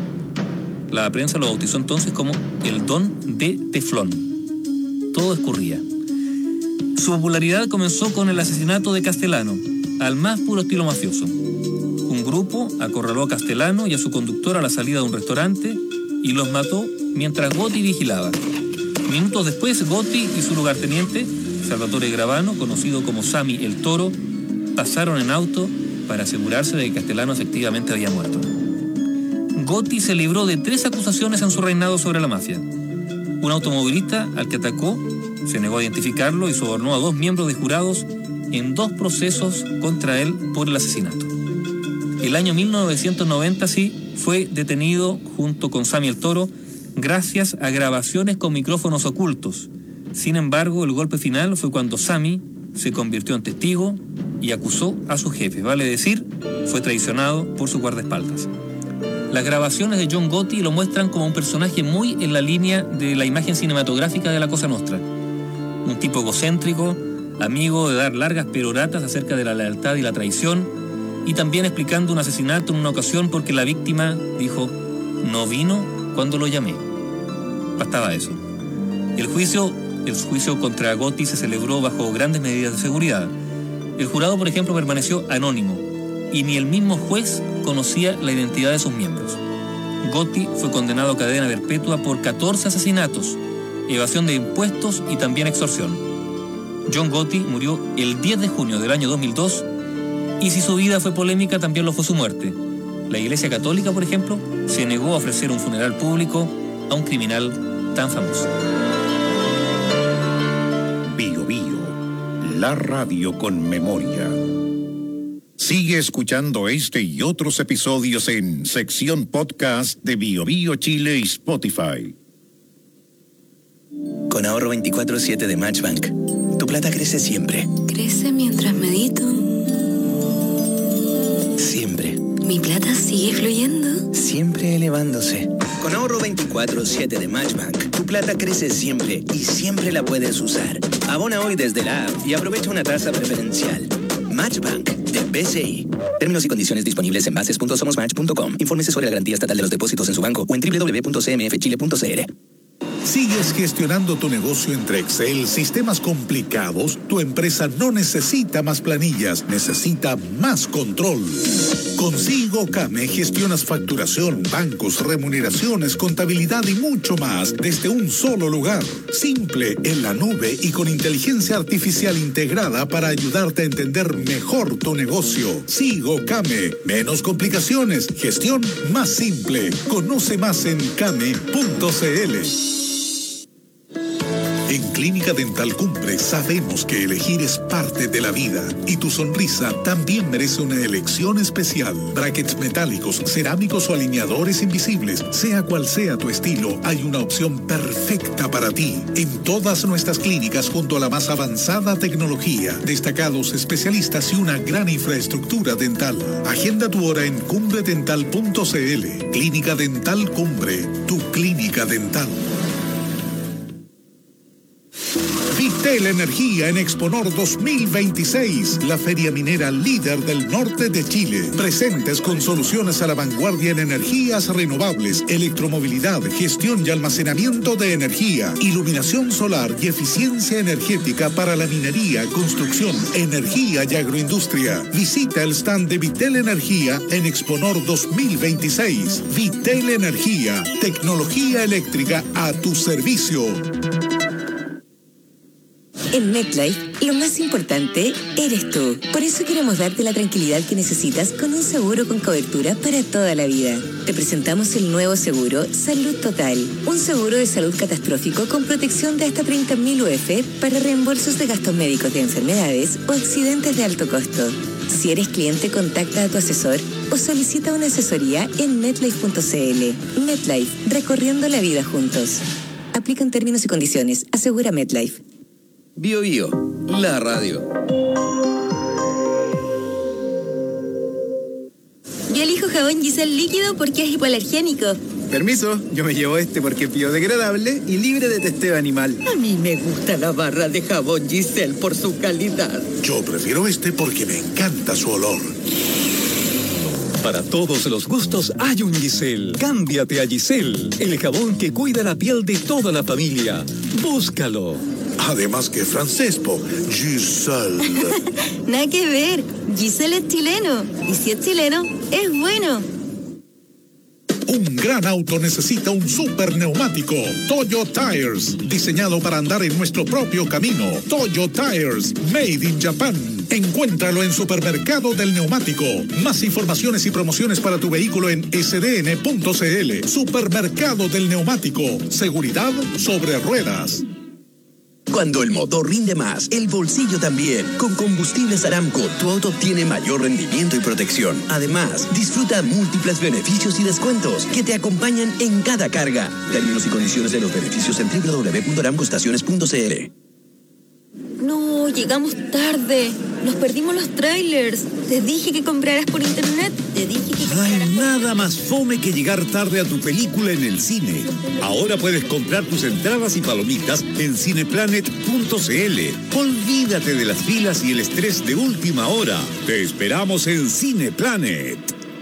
La prensa lo bautizó entonces como el Don de Teflón. Todo escurría. Su popularidad comenzó con el asesinato de Castellano, al más puro estilo mafioso. Un grupo acorraló a Castellano y a su conductor a la salida de un restaurante y los mató mientras Gotti vigilaba. Minutos después, Gotti y su lugarteniente, Salvatore Gravano, conocido como Sammy el Toro, pasaron en auto para asegurarse de que Castellano efectivamente había muerto. Gotti se libró de tres acusaciones en su reinado sobre la mafia. Un automovilista al que atacó se negó a identificarlo y sobornó a dos miembros de jurados en dos procesos contra él por el asesinato. El año mil novecientos noventa sí fue detenido junto con Sammy el Toro gracias a grabaciones con micrófonos ocultos. Sin embargo, el golpe final fue cuando Sammy se convirtió en testigo y acusó a su jefe, vale decir, fue traicionado por su guardaespaldas. Las grabaciones de John Gotti lo muestran como un personaje muy en la línea de la imagen cinematográfica de la Cosa Nostra. Un tipo egocéntrico, amigo de dar largas peroratas acerca de la lealtad y la traición, y también explicando un asesinato en una ocasión porque la víctima dijo, no vino cuando lo llamé. Bastaba eso. El juicio, el juicio contra Gotti se celebró bajo grandes medidas de seguridad. El jurado, por ejemplo, permaneció anónimo y ni el mismo juez conocía la identidad de sus miembros. Gotti fue condenado a cadena perpetua por catorce asesinatos, evasión de impuestos y también extorsión. John Gotti murió el diez de junio del año dos mil dos y si su vida fue polémica, también lo fue su muerte. La Iglesia Católica, por ejemplo, se negó a ofrecer un funeral público a un criminal tan famoso. Bio Bio, la radio con memoria. Sigue escuchando este y otros episodios en sección podcast de Bio Bio Chile y Spotify. Con ahorro veinticuatro siete de Matchbank, tu plata crece siempre. Crece mientras medito. Siempre. Mi plata sigue fluyendo. Siempre elevándose. Con ahorro veinticuatro siete de Matchbank, tu plata crece siempre y siempre la puedes usar. Abona hoy desde la app y aprovecha una tasa preferencial. Matchbank de B C I. Términos y condiciones disponibles en bases punto somos match punto com. Infórmese sobre la garantía estatal de los depósitos en su banco o en doble u doble u doble u punto c m f chile punto c l. ¿Sigues gestionando tu negocio entre Excel, sistemas complicados? Tu empresa no necesita más planillas, necesita más control. Con SigoCame gestionas facturación, bancos, remuneraciones, contabilidad y mucho más desde un solo lugar. Simple, en la nube y con inteligencia artificial integrada para ayudarte a entender mejor tu negocio. SigoCame. Menos complicaciones, gestión más simple. Conoce más en came punto c l. En Clínica Dental Cumbre sabemos que elegir es parte de la vida y tu sonrisa también merece una elección especial. Brackets metálicos, cerámicos o alineadores invisibles, sea cual sea tu estilo, hay una opción perfecta para ti. En todas nuestras clínicas junto a la más avanzada tecnología, destacados especialistas y una gran infraestructura dental. Agenda tu hora en cumbre dental punto c l. Clínica Dental Cumbre, tu clínica dental. Vitel Energía en Exponor dos mil veintiséis, la feria minera líder del norte de Chile. Presentes con soluciones a la vanguardia en energías renovables, electromovilidad, gestión y almacenamiento de energía, iluminación solar y eficiencia energética para la minería, construcción, energía y agroindustria. Visita el stand de Vitel Energía en Exponor dos mil veintiséis. Vitel Energía, tecnología eléctrica a tu servicio. En MetLife, lo más importante eres tú. Por eso queremos darte la tranquilidad que necesitas con un seguro con cobertura para toda la vida. Te presentamos el nuevo seguro Salud Total, un seguro de salud catastrófico con protección de hasta treinta mil U F para reembolsos de gastos médicos de enfermedades o accidentes de alto costo. Si eres cliente, contacta a tu asesor o solicita una asesoría en metlife punto c l. MetLife, recorriendo la vida juntos. Aplican términos y condiciones. Asegura MetLife. Bio Bio, la radio. Yo elijo jabón Giselle líquido porque es hipoalergénico. Permiso, yo me llevo este porque es biodegradable y libre de testeo animal. A mí me gusta la barra de jabón Giselle por su calidad. Yo prefiero este porque me encanta su olor. Para todos los gustos hay un Giselle. Cámbiate a Giselle, el jabón que cuida la piel de toda la familia. Búscalo. Además que francés, po. Giselle. Nada que ver. Giselle es chileno. Y si es chileno, es bueno. Un gran auto necesita un super neumático. Toyo Tires. Diseñado para andar en nuestro propio camino. Toyo Tires. Made in Japan. Encuéntralo en Supermercado del Neumático. Más informaciones y promociones para tu vehículo en s d n punto c l. Supermercado del Neumático. Seguridad sobre ruedas. Cuando el motor rinde más, el bolsillo también. Con Combustibles Aramco, tu auto obtiene mayor rendimiento y protección. Además, disfruta múltiples beneficios y descuentos que te acompañan en cada carga. Términos y condiciones de los beneficios en w w w punto aramco estaciones punto c l. No, llegamos tarde. Nos perdimos los trailers. Te dije que compraras por internet. Te dije que compraras Hay por... nada más fome que llegar tarde a tu película en el cine. Ahora puedes comprar tus entradas y palomitas en cineplanet punto c l. Olvídate de las filas y el estrés de última hora. Te esperamos en Cineplanet.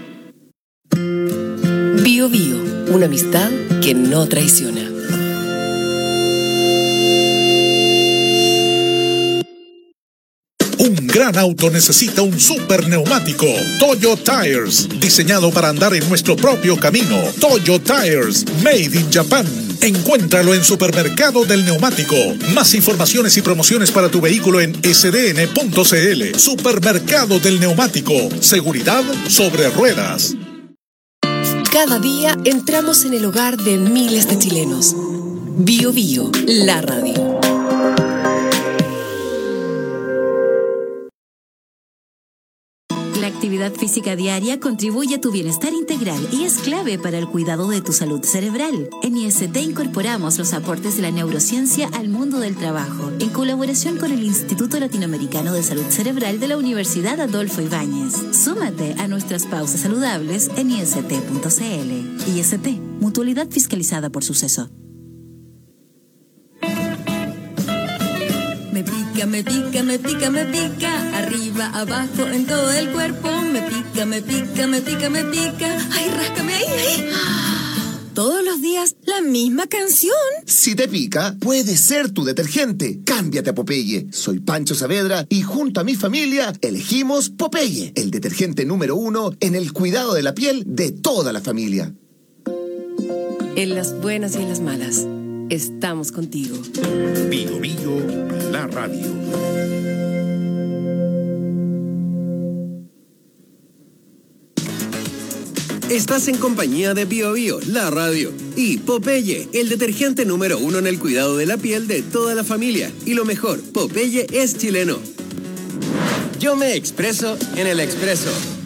Bio Bio, una amistad que no traiciona. Un gran auto necesita un super neumático. Toyo Tires, diseñado para andar en nuestro propio camino. Toyo Tires, made in Japan. Encuéntralo en Supermercado del Neumático. Más informaciones y promociones para tu vehículo en s d n punto c l. Supermercado del Neumático. Seguridad sobre ruedas. Cada día entramos en el hogar de miles de chilenos. Bio Bio, la radio. La actividad física diaria contribuye a tu bienestar integral y es clave para el cuidado de tu salud cerebral. En I S T incorporamos los aportes de la neurociencia al mundo del trabajo, en colaboración con el Instituto Latinoamericano de Salud Cerebral de la Universidad Adolfo Ibáñez. Súmate a nuestras pausas saludables en i s t punto c l. I S T, mutualidad fiscalizada por Suceso. Me pica, me pica, me pica, me pica. Arriba, abajo, en todo el cuerpo. Me pica, me pica, me pica, me pica. Ay, ráscame ahí, ahí. Todos los días, la misma canción. Si te pica, puede ser tu detergente. Cámbiate a Popeye. Soy Pancho Saavedra y junto a mi familia elegimos Popeye, el detergente número uno en el cuidado de la piel de toda la familia. En las buenas y en las malas, estamos contigo. Bio Bio, la radio. Estás en compañía de Bio Bio, la radio, y Popeye, el detergente número uno en el cuidado de la piel de toda la familia. Y lo mejor, Popeye es chileno. Yo me expreso en el expreso.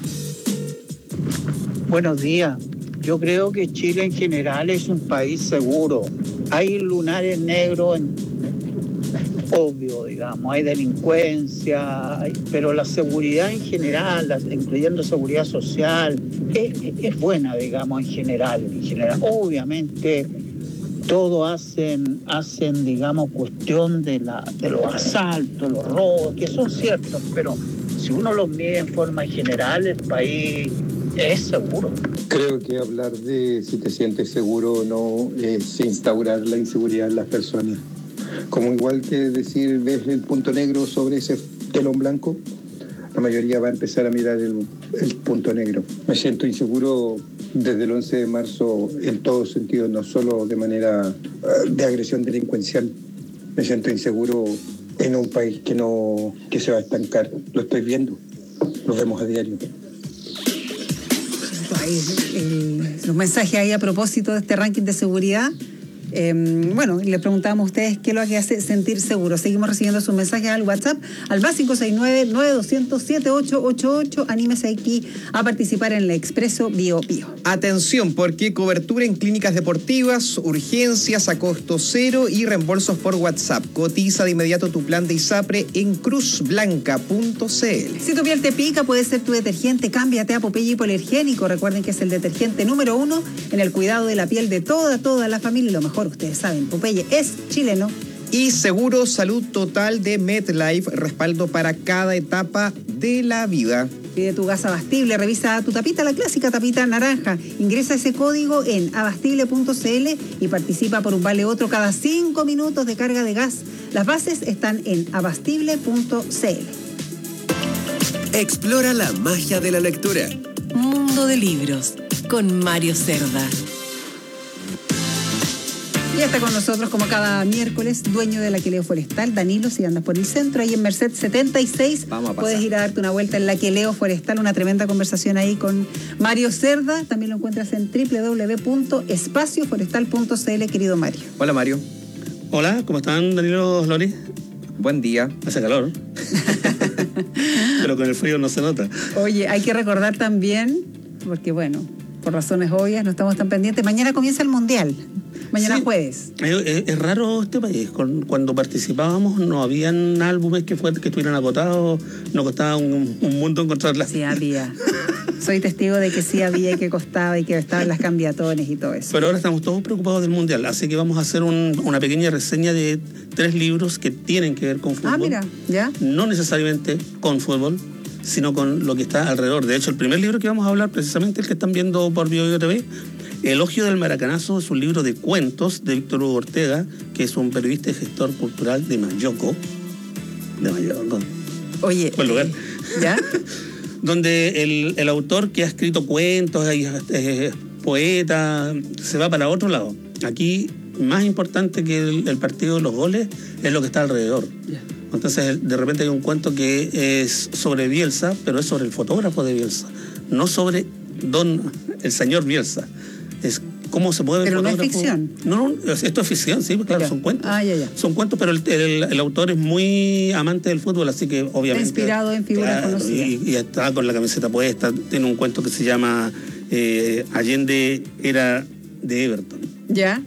Buenos días. Yo creo que Chile en general es un país seguro. Hay lunares negros, en, obvio, digamos, hay delincuencia, hay, pero la seguridad en general, la, incluyendo seguridad social, es, es buena, digamos, en general, en general. Obviamente, todo hacen, hacen, digamos, cuestión de, la, de los asaltos, los robos, que son ciertos, pero si uno los mide en forma general, el país es seguro. Creo que hablar de si te sientes seguro o no es instaurar la inseguridad en las personas. Como igual que decir, ves el punto negro sobre ese telón blanco, la mayoría va a empezar a mirar el, el punto negro. Me siento inseguro desde el once de marzo en todos sentidos, no solo de manera de agresión delincuencial. Me siento inseguro en un país que, no, que se va a estancar. Lo estoy viendo, lo vemos a diario. El, el, los mensajes ahí a propósito de este ranking de seguridad. Eh, bueno, les preguntábamos a ustedes qué es lo que hace sentir seguro. Seguimos recibiendo sus mensajes al WhatsApp, al más cinco seis nueve, nueve dos cero cero, siete ocho ocho ocho. Anímese aquí a participar en el Expreso Bio Bio. Atención, porque cobertura en clínicas deportivas, urgencias a costo cero y reembolsos por WhatsApp. Cotiza de inmediato tu plan de ISAPRE en cruz blanca punto c l. Si tu piel te pica, puede ser tu detergente. Cámbiate a Popeye Hipoalergénico. Recuerden que es el detergente número uno en el cuidado de la piel de toda, toda la familia. Y lo mejor, ustedes saben, Popeye es chileno. Y Seguro Salud Total de MetLife, respaldo para cada etapa de la vida. Pide tu gas Abastible, revisa tu tapita, la clásica tapita naranja. Ingresa ese código en abastible punto c l y participa por un vale otro cada cinco minutos de carga de gas. Las bases están en abastible punto c l. Explora la magia de la lectura. Mundo de Libros, con Mario Cerda. Y está con nosotros como cada miércoles, dueño de la Queleo Forestal, Danilo, si andas por el centro, ahí en Merced setenta y seis. Vamos a pasar. Puedes ir a darte una vuelta en la Queleo Forestal, una tremenda conversación ahí con Mario Cerda. También lo encuentras en doble u doble u doble u punto espacio forestal punto c l, querido Mario. Hola, Mario. Hola, ¿cómo están, Danilo, Lori? Buen día. Hace calor. Pero con el frío no se nota. Oye, hay que recordar también, porque bueno, por razones obvias no estamos tan pendientes, mañana comienza el Mundial. Mañana sí. jueves. Es, es raro este país. Cuando participábamos no habían álbumes que, fue, que estuvieran agotados, nos costaba un, un mundo encontrarlas. Sí, había. Soy testigo de que sí había y que costaba y que estaban las cambiatones y todo eso. Pero ahora estamos todos preocupados del Mundial, así que vamos a hacer un, una pequeña reseña de tres libros que tienen que ver con fútbol. Ah, mira, ya. No necesariamente con fútbol, sino con lo que está alrededor. De hecho, el primer libro que vamos a hablar, precisamente el que están viendo por Bio Bio T V, Elogio del Maracanazo, es un libro de cuentos de Víctor Hugo Ortega, que es un periodista y gestor cultural de Mayoco. De Mayoco. Oye. Buen lugar. ¿Ya? Donde el, el autor que ha escrito cuentos, es, es poeta, se va para otro lado. Aquí, más importante que el, el partido de los goles, es lo que está alrededor. Yeah. Entonces, de repente hay un cuento que es sobre Bielsa, pero es sobre el fotógrafo de Bielsa, no sobre don el señor Bielsa. Es cómo se puede ver. Pero no es ficción. No, no, esto es ficción, sí, claro, ya. Son cuentos. Ah, ya, ya. Son cuentos, pero el, el, el autor es muy amante del fútbol, así que obviamente. Está inspirado en figuras claro, conocidas. Y, y está con la camiseta puesta. Tiene un cuento que se llama eh, Allende era de Everton. ¿Ya?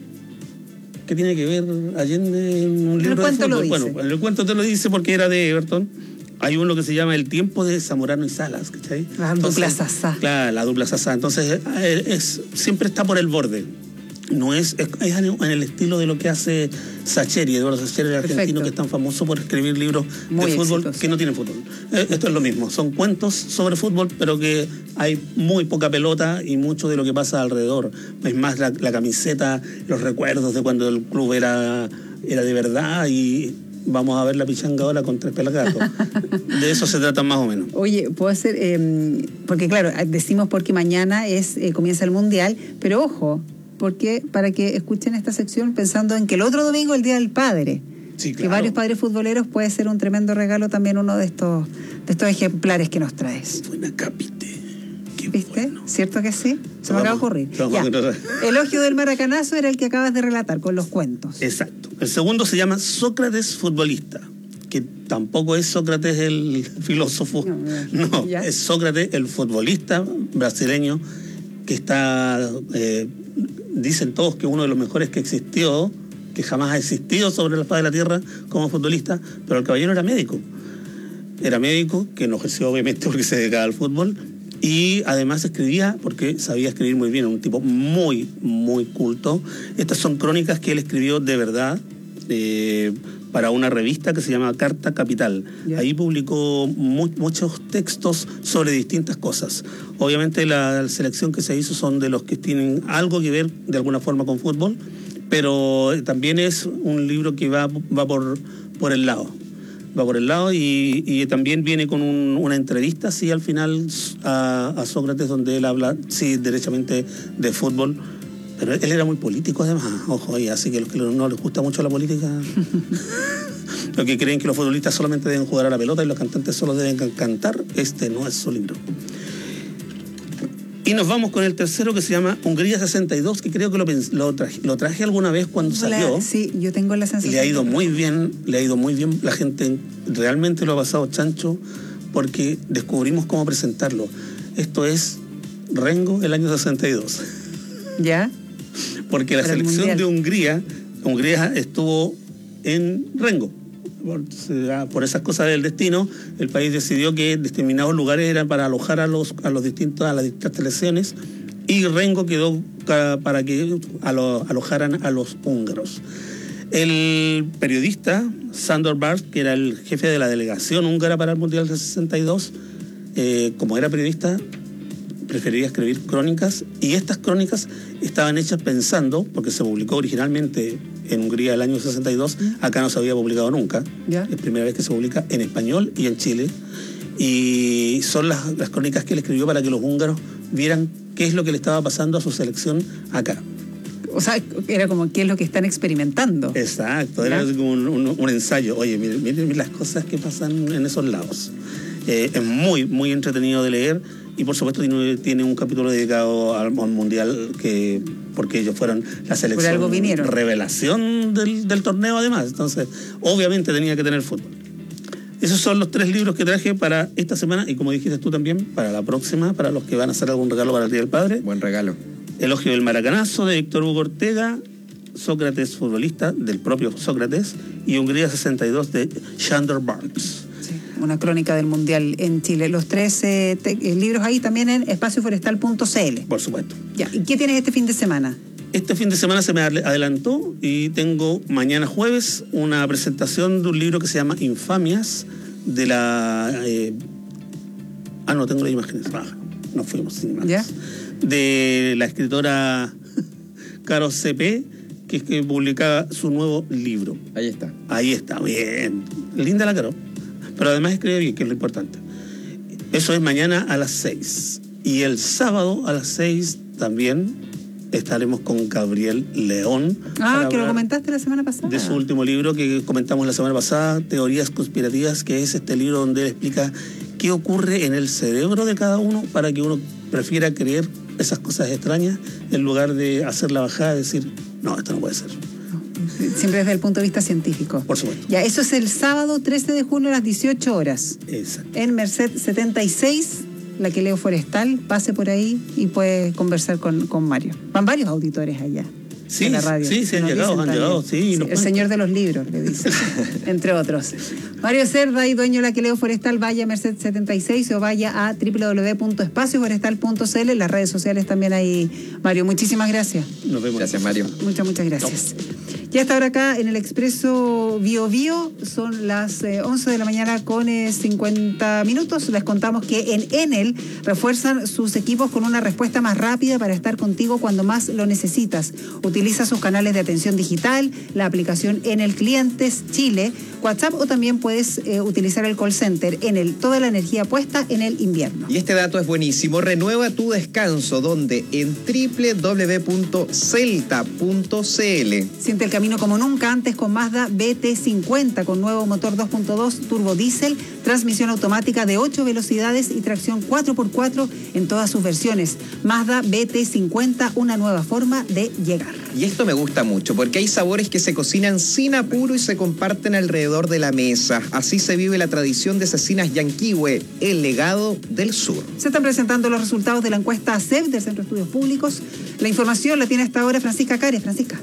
¿Qué tiene que ver Allende en un libro de fútbol? Lo dice. Bueno, en el cuento te lo dice porque era de Everton. Hay uno que se llama El tiempo de Zamorano y Salas, ¿cachai? La Entonces, dupla Sasá. Claro, la dupla Sasá. Entonces, es, es, siempre está por el borde. No es, es, es en el estilo de lo que hace Sacheri, Eduardo Sacheri, el argentino, perfecto, que es tan famoso por escribir libros muy de fútbol exitoso, que no tienen fútbol. Eh, esto es lo mismo, son cuentos sobre fútbol, pero que hay muy poca pelota y mucho de lo que pasa alrededor. Es más la, la camiseta, los recuerdos de cuando el club era, era de verdad y vamos a ver la pichanga ahora con tres pelagatos. De eso se trata más o menos. Oye, puedo hacer, eh, porque claro, decimos porque mañana es eh, comienza el Mundial, pero ojo, porque para que escuchen esta sección pensando en que el otro domingo es el Día del Padre. Sí, claro. Que varios padres futboleros puede ser un tremendo regalo también uno de estos, de estos ejemplares que nos traes. Buena capite. Qué ¿viste? Bueno. ¿Cierto que sí? Se me acaba de ocurrir. Ya. Elogio del Maracanazo era el que acabas de relatar con los cuentos. Exacto. El segundo se llama Sócrates futbolista, que tampoco es Sócrates el filósofo, no, no es Sócrates el futbolista brasileño que está, eh, dicen todos que uno de los mejores que existió, que jamás ha existido sobre la faz de la tierra como futbolista, pero el caballero era médico. Era médico, que no ejerció obviamente porque se dedicaba al fútbol, y además escribía porque sabía escribir muy bien, un tipo muy, muy culto. Estas son crónicas que él escribió de verdad, eh, para una revista que se llama Carta Capital. Yeah. Ahí publicó mu muchos textos sobre distintas cosas. Obviamente la, la selección que se hizo son de los que tienen algo que ver de alguna forma con fútbol, pero también es un libro que va, va por, por el lado. Va por el lado y, y también viene con un, una entrevista, sí, al final a, a Sócrates, donde él habla, sí, derechamente de fútbol. Pero él era muy político además, ojo, y así que los que no les gusta mucho la política, los que creen que los futbolistas solamente deben jugar a la pelota y los cantantes solo deben cantar, este no es su libro. Y nos vamos con el tercero, que se llama Hungría sesenta y dos, que creo que lo, lo, traje, lo traje alguna vez cuando salió. La, sí, yo tengo la sensación. Le ha ido muy bien, le ha ido muy bien, la gente realmente lo ha pasado chancho porque descubrimos cómo presentarlo. Esto es Rengo el año sesenta y dos. ¿Ya? Porque la Para selección de Hungría, Hungría estuvo en Rengo. Por, por esas cosas del destino, el país decidió que determinados lugares eran para alojar a los a los distintos a las distintas selecciones, y Rengo quedó para que alo, alojaran a los húngaros. El periodista Sándor Bars, que era el jefe de la delegación húngara para el Mundial del sesenta y dos, eh, como era periodista, prefería escribir crónicas, y estas crónicas estaban hechas pensando, porque se publicó originalmente en Hungría el año sesenta y dos, acá no se había publicado nunca, ¿ya? Es la primera vez que se publica en español y en Chile, y son las, las crónicas que él escribió para que los húngaros vieran qué es lo que le estaba pasando a su selección acá. O sea, era como qué es lo que están experimentando. Exacto, era como un, un, un ensayo. Oye, miren, miren las cosas que pasan en esos lados. Eh, es muy, muy entretenido de leer y por supuesto tiene, tiene un capítulo dedicado al, al Mundial que porque ellos fueron la selección revelación del, del torneo además. Entonces, obviamente tenía que tener fútbol. Esos son los tres libros que traje para esta semana y como dijiste tú también, para la próxima, para los que van a hacer algún regalo para el Día del Padre. Buen regalo. Elogio del Maracanazo de Víctor Hugo Ortega, Sócrates futbolista del propio Sócrates y Hungría sesenta y dos de Chandler Barnes. Sí, una crónica del Mundial en Chile. Los tres eh, te, eh, libros ahí también en espacio forestal punto c l. Por supuesto. Ya. ¿Y qué tienes este fin de semana? Este fin de semana se me adelantó y tengo mañana jueves una presentación de un libro que se llama Infamias de la... Eh, ah, no, tengo las imágenes. Ah, nos fuimos sin más. ¿Ya? De la escritora Caro C P, que es que publicaba su nuevo libro. Ahí está. Ahí está, bien. Linda la Caro. Pero además escribe bien, que es lo importante. Eso es mañana a las seis. Y el sábado a las seis también estaremos con Gabriel León. Ah, que lo comentaste la semana pasada. De su último libro que comentamos la semana pasada, Teorías Conspirativas, que es este libro donde él explica qué ocurre en el cerebro de cada uno para que uno prefiera creer esas cosas extrañas en lugar de hacer la bajada y decir, no, esto no puede ser. Siempre desde el punto de vista científico. Por supuesto. Ya, eso es el sábado trece de junio a las dieciocho horas. Exacto. En Merced setenta y seis, la que leo forestal, pase por ahí y puede conversar con, con Mario. Van varios auditores allá. Sí, en la radio. sí, sí, han llegado, han llegado, sí. sí el señor de los libros, le dicen, entre otros. Mario Cerda y dueño de la que leo forestal, vaya a Merced setenta y seis o vaya a doble u doble u doble u punto espacio forestal punto c l, las redes sociales también ahí. Mario, muchísimas gracias. Nos vemos. Gracias, Mario. Muchas, muchas gracias. No. Ya hasta ahora acá en el Expreso Bio Bio son las eh, once de la mañana con eh, cincuenta minutos. Les contamos que en Enel refuerzan sus equipos con una respuesta más rápida para estar contigo cuando más lo necesitas. Utiliza sus canales de atención digital, la aplicación Enel Clientes Chile, WhatsApp o también puedes eh, utilizar el call center Enel, toda la energía puesta en el invierno. Y este dato es buenísimo. Renueva tu descanso donde en doble u doble u doble u punto celta punto c l. Siente el camino como nunca antes con Mazda B T cincuenta con nuevo motor dos punto dos turbo diésel, transmisión automática de ocho velocidades y tracción cuatro por cuatro en todas sus versiones. Mazda B T cincuenta, una nueva forma de llegar. Y esto me gusta mucho porque hay sabores que se cocinan sin apuro y se comparten alrededor de la mesa. Así se vive la tradición de Cecinas Yanquihue, el legado del sur. Se están presentando los resultados de la encuesta C E P del Centro de Estudios Públicos. La información la tiene hasta ahora Francisca Cares. Francisca.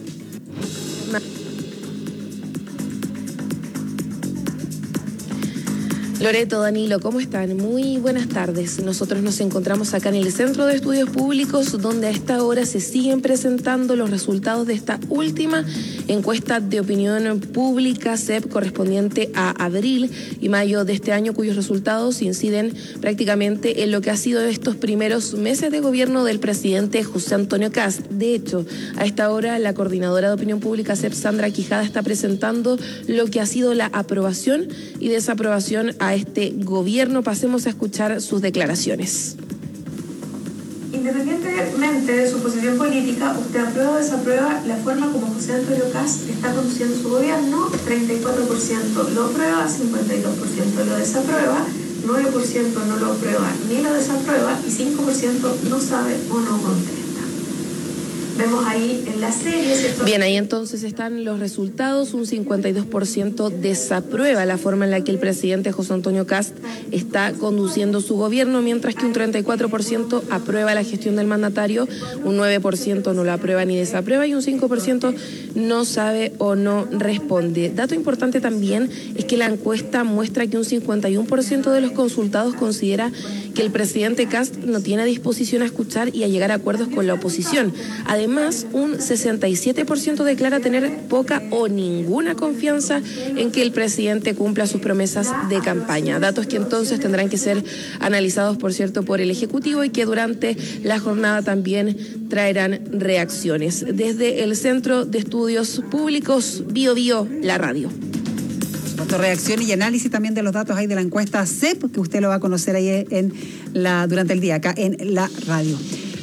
Loreto, Danilo, ¿cómo están? Muy buenas tardes. Nosotros nos encontramos acá en el Centro de Estudios Públicos, donde a esta hora se siguen presentando los resultados de esta última encuesta de opinión pública C E P correspondiente a abril y mayo de este año, cuyos resultados inciden prácticamente en lo que ha sido estos primeros meses de gobierno del presidente José Antonio Kast. De hecho, a esta hora la coordinadora de opinión pública C E P, Sandra Quijada, está presentando lo que ha sido la aprobación y desaprobación a este gobierno. Pasemos a escuchar sus declaraciones. Independientemente de su posición política, ¿usted aprueba o desaprueba la forma como José Antonio Kast está conduciendo su gobierno? treinta y cuatro por ciento lo aprueba, cincuenta y dos por ciento lo desaprueba, nueve por ciento no lo aprueba ni lo desaprueba y cinco por ciento no sabe o no contesta. Vemos ahí en la serie, ¿cierto? Bien, ahí entonces están los resultados. Un cincuenta y dos por ciento desaprueba la forma en la que el presidente José Antonio Kast está conduciendo su gobierno, mientras que un treinta y cuatro por ciento aprueba la gestión del mandatario, un nueve por ciento no la aprueba ni desaprueba y un cinco por ciento no sabe o no responde. Dato importante también es que la encuesta muestra que un cincuenta y uno por ciento de los consultados considera que el presidente Kast no tiene disposición a escuchar y a llegar a acuerdos con la oposición. Además, un sesenta y siete por ciento declara tener poca o ninguna confianza en que el presidente cumpla sus promesas de campaña. Datos que entonces tendrán que ser analizados, por cierto, por el Ejecutivo y que durante la jornada también traerán reacciones. Desde el Centro de Estudios Públicos, Bio Bio, la radio. Reacción y análisis también de los datos ahí de la encuesta C E P, que usted lo va a conocer ahí en la, durante el día, acá en la radio.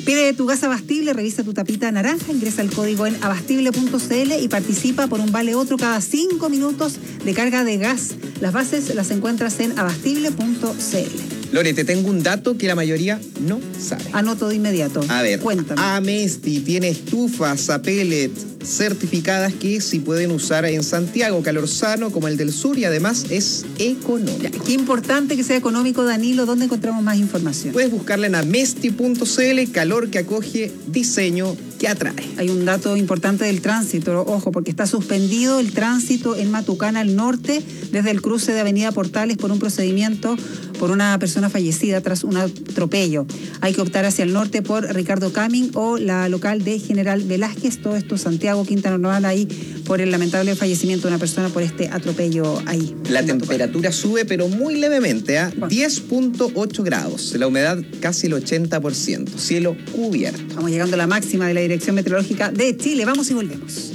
Pide tu gas Abastible, revisa tu tapita naranja, ingresa el código en abastible punto cl y participa por un vale otro cada cinco minutos de carga de gas. Las bases las encuentras en abastible punto cl. Lore, te tengo un dato que la mayoría no sabe. Anoto de inmediato. A ver, cuéntame. Amesti tiene estufas a pellet certificadas que se pueden usar en Santiago, calor sano como el del sur y además es económico. Qué importante que sea económico, Danilo. ¿Dónde encontramos más información? Puedes buscarla en amesti punto cl, calor que acoge, diseño que atrae. Hay un dato importante del tránsito, ojo, porque está suspendido el tránsito en Matucana al norte desde el cruce de Avenida Portales por un procedimiento por una persona fallecida tras un atropello. Hay que optar hacia el norte por Ricardo Caming o la local de General Velázquez, todo esto Santiago, Quinta Normal, ahí por el lamentable fallecimiento de una persona por este atropello ahí. La temperatura sube, pero muy levemente, a ¿eh? diez punto ocho grados. La humedad casi el ochenta por ciento. Cielo cubierto. Estamos llegando a la máxima de la Dirección Meteorológica de Chile. Vamos y volvemos.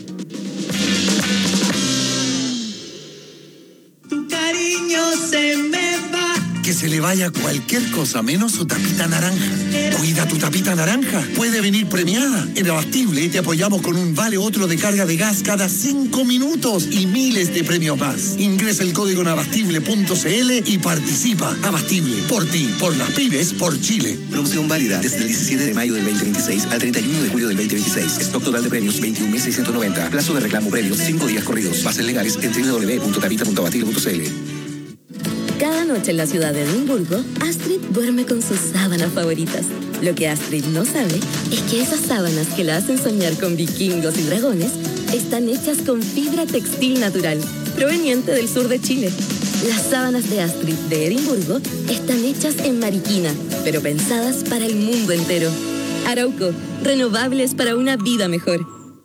Tu cariño se me va. Que se le vaya cualquier cosa menos su tapita naranja. Cuida tu tapita naranja. Puede venir premiada. En Abastible te apoyamos con un vale otro de carga de gas cada cinco minutos y miles de premios más. Ingresa el código en abastible punto cl y participa. Abastible, por ti, por las pymes, por Chile. Promoción válida desde el diecisiete de mayo del veinte veintiséis al treinta y uno de julio del veinte veintiséis. Stock total de premios veintiún mil seiscientos noventa. Plazo de reclamo previo cinco días corridos. Bases legales en doble u doble u doble u punto tapita punto abastible punto cl. Cada noche en la ciudad de Edimburgo, Astrid duerme con sus sábanas favoritas. Lo que Astrid no sabe es que esas sábanas que la hacen soñar con vikingos y dragones están hechas con fibra textil natural, proveniente del sur de Chile. Las sábanas de Astrid de Edimburgo están hechas en Mariquina, pero pensadas para el mundo entero. Arauco, renovables para una vida mejor.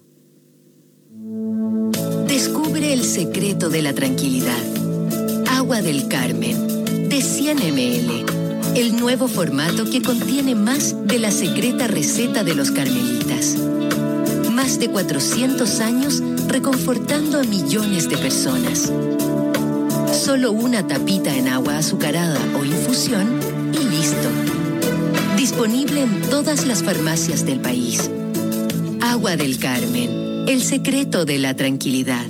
Descubre el secreto de la tranquilidad. Agua del Carmen, de cien mililitros. El nuevo formato que contiene más de la secreta receta de los carmelitas. Más de cuatrocientos años reconfortando a millones de personas. Solo una tapita en agua azucarada o infusión y listo. Disponible en todas las farmacias del país. Agua del Carmen, el secreto de la tranquilidad.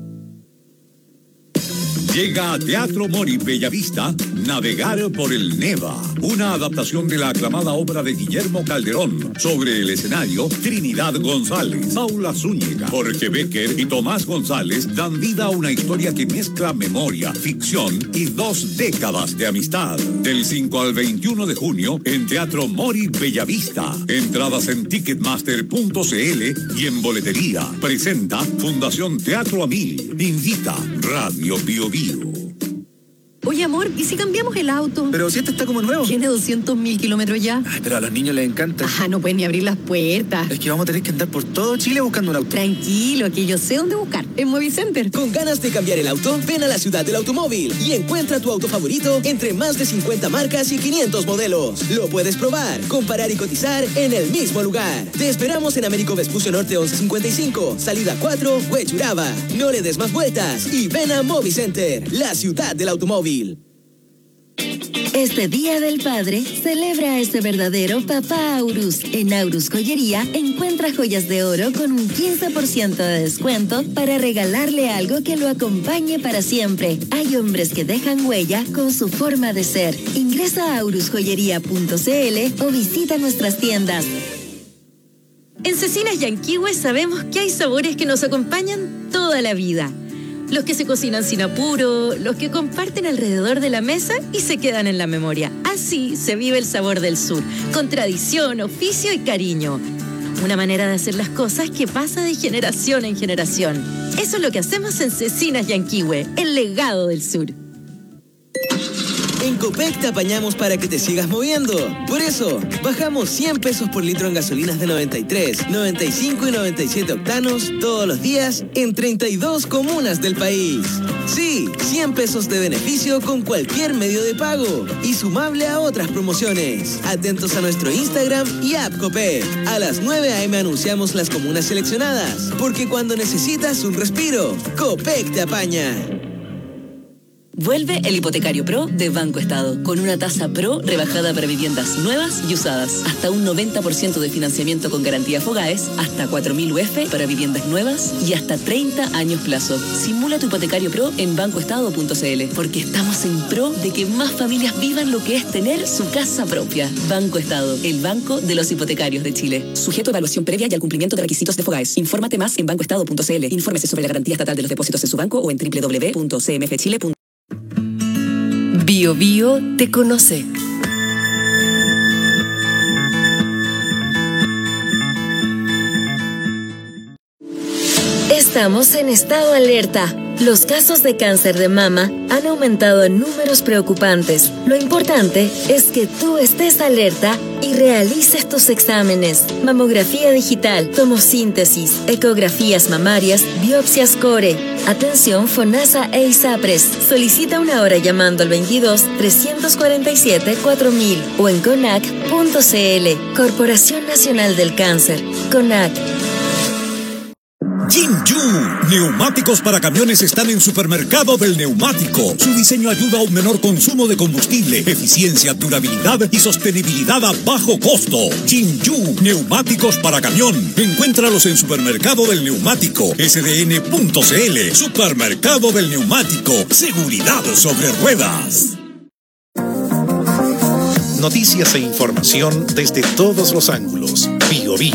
Llega a Teatro Mori Bellavista, Navegar por el Neva, una adaptación de la aclamada obra de Guillermo Calderón. Sobre el escenario, Trinidad González, Paula Zúñiga, Jorge Becker y Tomás González dan vida a una historia que mezcla memoria, ficción y dos décadas de amistad. Del cinco al veintiuno de junio en Teatro Mori Bellavista. Entradas en ticketmaster punto cl y en boletería. Presenta Fundación Teatro Amil. Invita Radio Bio Bio. Oye, amor, ¿y si cambiamos el auto? Pero si este está como nuevo. Tiene doscientos mil kilómetros ya. Ay, pero a los niños les encanta. Ajá, no pueden ni abrir las puertas. Es que vamos a tener que andar por todo Chile buscando un auto. Tranquilo, que yo sé dónde buscar. En Movicenter. Con ganas de cambiar el auto, ven a la ciudad del automóvil y encuentra tu auto favorito entre más de cincuenta marcas y quinientos modelos. Lo puedes probar, comparar y cotizar en el mismo lugar. Te esperamos en Américo Vespucio Norte once cincuenta y cinco, salida cuatro, Huechuraba. No le des más vueltas y ven a Movicenter, la ciudad del automóvil. Este Día del Padre, celebra a ese verdadero papá Aurus. En Aurus Joyería, encuentra joyas de oro con un quince por ciento de descuento para regalarle algo que lo acompañe para siempre. Hay hombres que dejan huella con su forma de ser. Ingresa a aurus joyería punto cl o visita nuestras tiendas. En Cecinas Yanquihue sabemos que hay sabores que nos acompañan toda la vida. Los que se cocinan sin apuro, los que comparten alrededor de la mesa y se quedan en la memoria. Así se vive el sabor del sur, con tradición, oficio y cariño. Una manera de hacer las cosas que pasa de generación en generación. Eso es lo que hacemos en Cecinas Yanquihue, el legado del sur. En Copec te apañamos para que te sigas moviendo. Por eso, bajamos cien pesos por litro en gasolinas de noventa y tres, noventa y cinco y noventa y siete octanos todos los días en treinta y dos comunas del país. Sí, cien pesos de beneficio con cualquier medio de pago y sumable a otras promociones. Atentos a nuestro Instagram y app Copec. A las nueve a eme anunciamos las comunas seleccionadas, porque cuando necesitas un respiro, Copec te apaña. Vuelve el Hipotecario Pro de Banco Estado, con una tasa Pro rebajada para viviendas nuevas y usadas. Hasta un noventa por ciento de financiamiento con garantía Fogaes, hasta cuatro mil U F para viviendas nuevas y hasta treinta años plazo. Simula tu Hipotecario Pro en banco estado punto c l, porque estamos en pro de que más familias vivan lo que es tener su casa propia. Banco Estado, el banco de los hipotecarios de Chile. Sujeto a evaluación previa y al cumplimiento de requisitos de Fogaes. Infórmate más en banco estado punto c l. Infórmese sobre la garantía estatal de los depósitos en su banco o en w w w punto c m f chile punto c l. Bio Bio te conoce. Estamos en estado alerta. Los casos de cáncer de mama han aumentado en números preocupantes. Lo importante es que tú estés alerta y realices tus exámenes. Mamografía digital, tomosíntesis, ecografías mamarias, biopsias core. Atención FONASA e ISAPRES. Solicita una hora llamando al veintidós, trescientos cuarenta y siete, cuatro mil o en conac punto c l. Corporación Nacional del Cáncer. CONAC. Jinju, neumáticos para camiones están en Supermercado del Neumático. Su diseño ayuda a un menor consumo de combustible, eficiencia, durabilidad y sostenibilidad a bajo costo. Jinju, neumáticos para camión. Encuéntralos en Supermercado del Neumático, s d n punto c l. Supermercado del Neumático, seguridad sobre ruedas. Noticias e información desde todos los ángulos. Bio Bio.